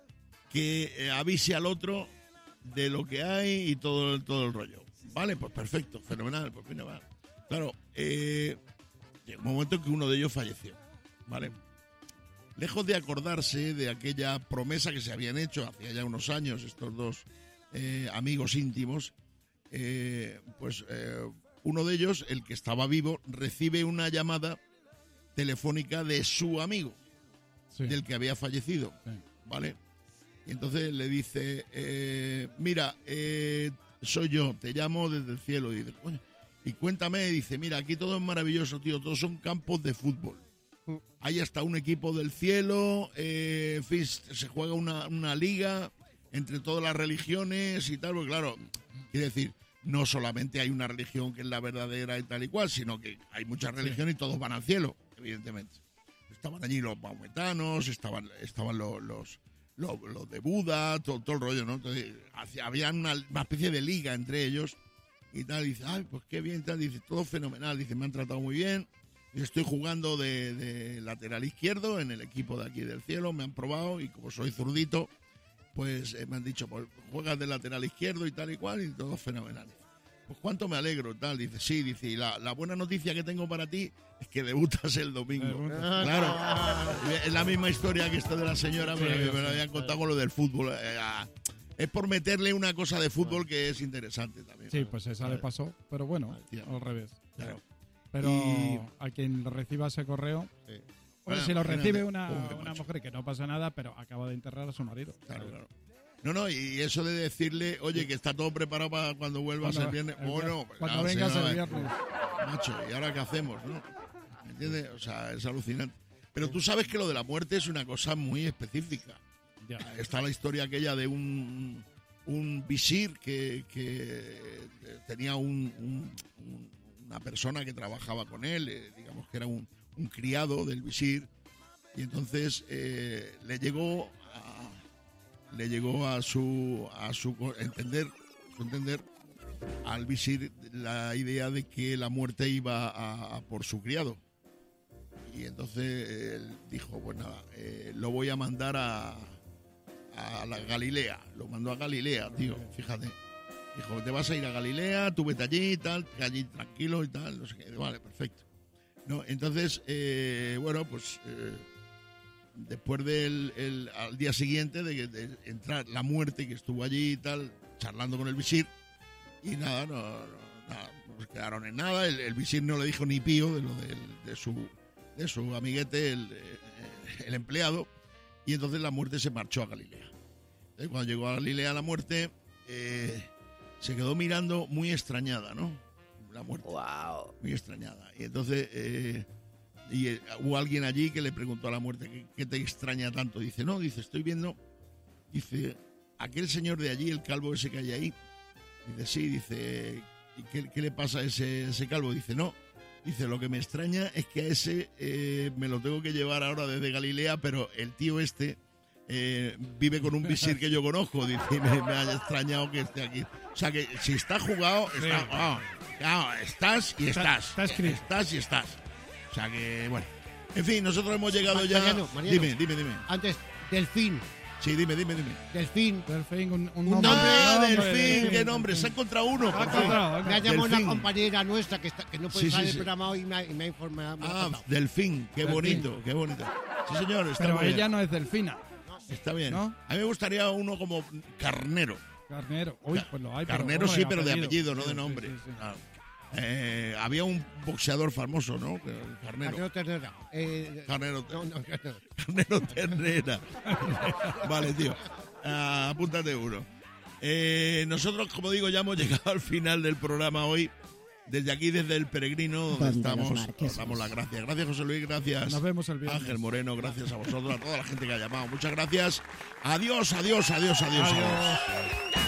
Speaker 1: que eh, avise al otro de lo que hay y todo, todo el rollo. Vale, pues perfecto, fenomenal, pues mira, va. Claro, eh, llegó un momento en que uno de ellos falleció, ¿vale? Lejos de acordarse de aquella promesa que se habían hecho hacía ya unos años estos dos eh, amigos íntimos, eh, pues eh, uno de ellos, el que estaba vivo, recibe una llamada telefónica de su amigo, sí, del que había fallecido, sí, ¿vale? Y entonces le dice, eh, mira, eh, soy yo, te llamo desde el cielo. Y dice, oye, y cuéntame, dice, mira, aquí todo es maravilloso, tío, todos son campos de fútbol. Hay hasta un equipo del cielo, eh, se juega una, una liga entre todas las religiones y tal, porque claro, quiere decir, no solamente hay una religión que es la verdadera y tal y cual, sino que hay muchas religiones y todos van al cielo, evidentemente. Estaban allí los maometanos, estaban, estaban los, los, los, los de Buda, todo, todo el rollo, ¿no? Entonces, había una, una especie de liga entre ellos y tal, y dice, ay, pues qué bien, tal, dice, todo fenomenal, dice, me han tratado muy bien. Estoy jugando de, de lateral izquierdo en el equipo de aquí del cielo, me han probado y como soy zurdito, pues eh, me han dicho, pues juegas de lateral izquierdo y tal y cual y todo fenomenal. Pues cuánto me alegro, tal, dice, sí, dice, y la, la buena noticia que tengo para ti es que debutas el domingo. Ah, claro, es la misma historia que esta de la señora, pero sí, me lo habían contado con lo del fútbol. Eh, ah, es por meterle una cosa de fútbol que es interesante también.
Speaker 6: Sí, pues esa le pasó, pero bueno, al revés.
Speaker 1: Claro.
Speaker 6: Pero
Speaker 1: y...
Speaker 6: a quien reciba ese correo, sí, bueno, bueno, si lo recibe una, una mujer que no pasa nada, pero acaba de enterrar a su marido.
Speaker 1: Claro, claro. No, no, y eso de decirle, oye, que está todo preparado para cuando vuelvas cuando, el viernes. El, bueno,
Speaker 6: cuando claro, vengas sí, no, el viernes.
Speaker 1: Macho, ¿y ahora qué hacemos? ¿No? ¿Me entiendes? O sea, es alucinante. Pero tú sabes que lo de la muerte es una cosa muy específica. Ya. Está la historia aquella de un, un visir que, que tenía un... un, un una persona que trabajaba con él, eh, digamos que era un, un criado del visir, y entonces eh, le llegó a, le llegó a su a su entender, su entender al visir la idea de que la muerte iba a, a por su criado, y entonces él dijo, pues nada, eh, lo voy a mandar a a la Galilea, lo mandó a Galilea, tío, fíjate. Dijo, te vas a ir a Galilea, tú vete allí y tal, allí tranquilo y tal, no sé qué. Vale, perfecto. No, entonces, eh, bueno, pues eh, después del el, al día siguiente de, de entrar la muerte, que estuvo allí y tal, charlando con el visir, y nada, no, no, nada, no se quedaron en nada. El, el visir no le dijo ni pío de lo de, de, su, de su amiguete, el, el empleado, y entonces la muerte se marchó a Galilea. Entonces, cuando llegó a Galilea la muerte... Eh, se quedó mirando muy extrañada, ¿no? La muerte. Wow. Muy extrañada. Y entonces eh, y, eh, hubo alguien allí que le preguntó a la muerte, ¿qué, qué te extraña tanto? Dice, no, dice, estoy viendo, dice, aquel señor de allí, el calvo ese que hay ahí. Dice, sí, dice, ¿y qué, qué le pasa a ese, ese calvo? Dice, no. Dice, lo que me extraña es que a ese eh, me lo tengo que llevar ahora desde Galilea, pero el tío este... Eh, vive con un visir que yo conozco, dice, y me, me ha extrañado que esté aquí. O sea que si está jugado, está, sí. oh, oh, estás y estás. Está, está estás y estás. O sea que, bueno. En fin, nosotros hemos llegado ya.
Speaker 4: Mariano, Mariano,
Speaker 1: dime, dime, dime.
Speaker 4: Antes, Delfín.
Speaker 1: Sí, dime, dime, dime.
Speaker 4: Delfín.
Speaker 6: Delfín, un, un
Speaker 1: nombre. Ah,
Speaker 6: nombre,
Speaker 1: Delfín,
Speaker 6: Delfín,
Speaker 1: qué nombre. Se ha encontrado uno.
Speaker 4: Ha encontrado, me ha llamado una compañera nuestra que, está, que no puede sí, salir sí, del programa hoy y me ha, y me ha informado.
Speaker 1: Ah, Delfín, qué Delfín. bonito, qué bonito. Sí, señor. Está
Speaker 6: Pero
Speaker 1: bien.
Speaker 6: ella no es Delfina.
Speaker 1: Está bien.
Speaker 6: ¿No?
Speaker 1: A mí me gustaría uno como Carnero.
Speaker 6: Carnero. Uy, pues lo hay.
Speaker 1: Carnero
Speaker 6: pero,
Speaker 1: sí,
Speaker 6: hombre,
Speaker 1: pero
Speaker 6: apellido.
Speaker 1: de apellido, no
Speaker 6: sí,
Speaker 1: de nombre.
Speaker 6: Sí, sí, sí.
Speaker 1: Claro. Eh, había un boxeador famoso, ¿no? Carnero.
Speaker 4: Carnero Ternera. Eh,
Speaker 1: Carnero,
Speaker 4: no, no, Carnero.
Speaker 1: Carnero Ternera. Vale, tío. Uh, apúntate uno. Eh, nosotros, como digo, ya hemos llegado al final del programa hoy. Desde aquí, desde El Peregrino, donde,
Speaker 12: Donde
Speaker 1: estamos,
Speaker 12: los marqueses.
Speaker 1: os damos las gracias. Gracias, José Luis, gracias.
Speaker 6: Nos vemos el viernes.
Speaker 1: Ángel Moreno, gracias a vosotros, a toda la gente que ha llamado. Muchas gracias. Adiós, adiós, adiós, adiós. adiós.
Speaker 6: Adiós.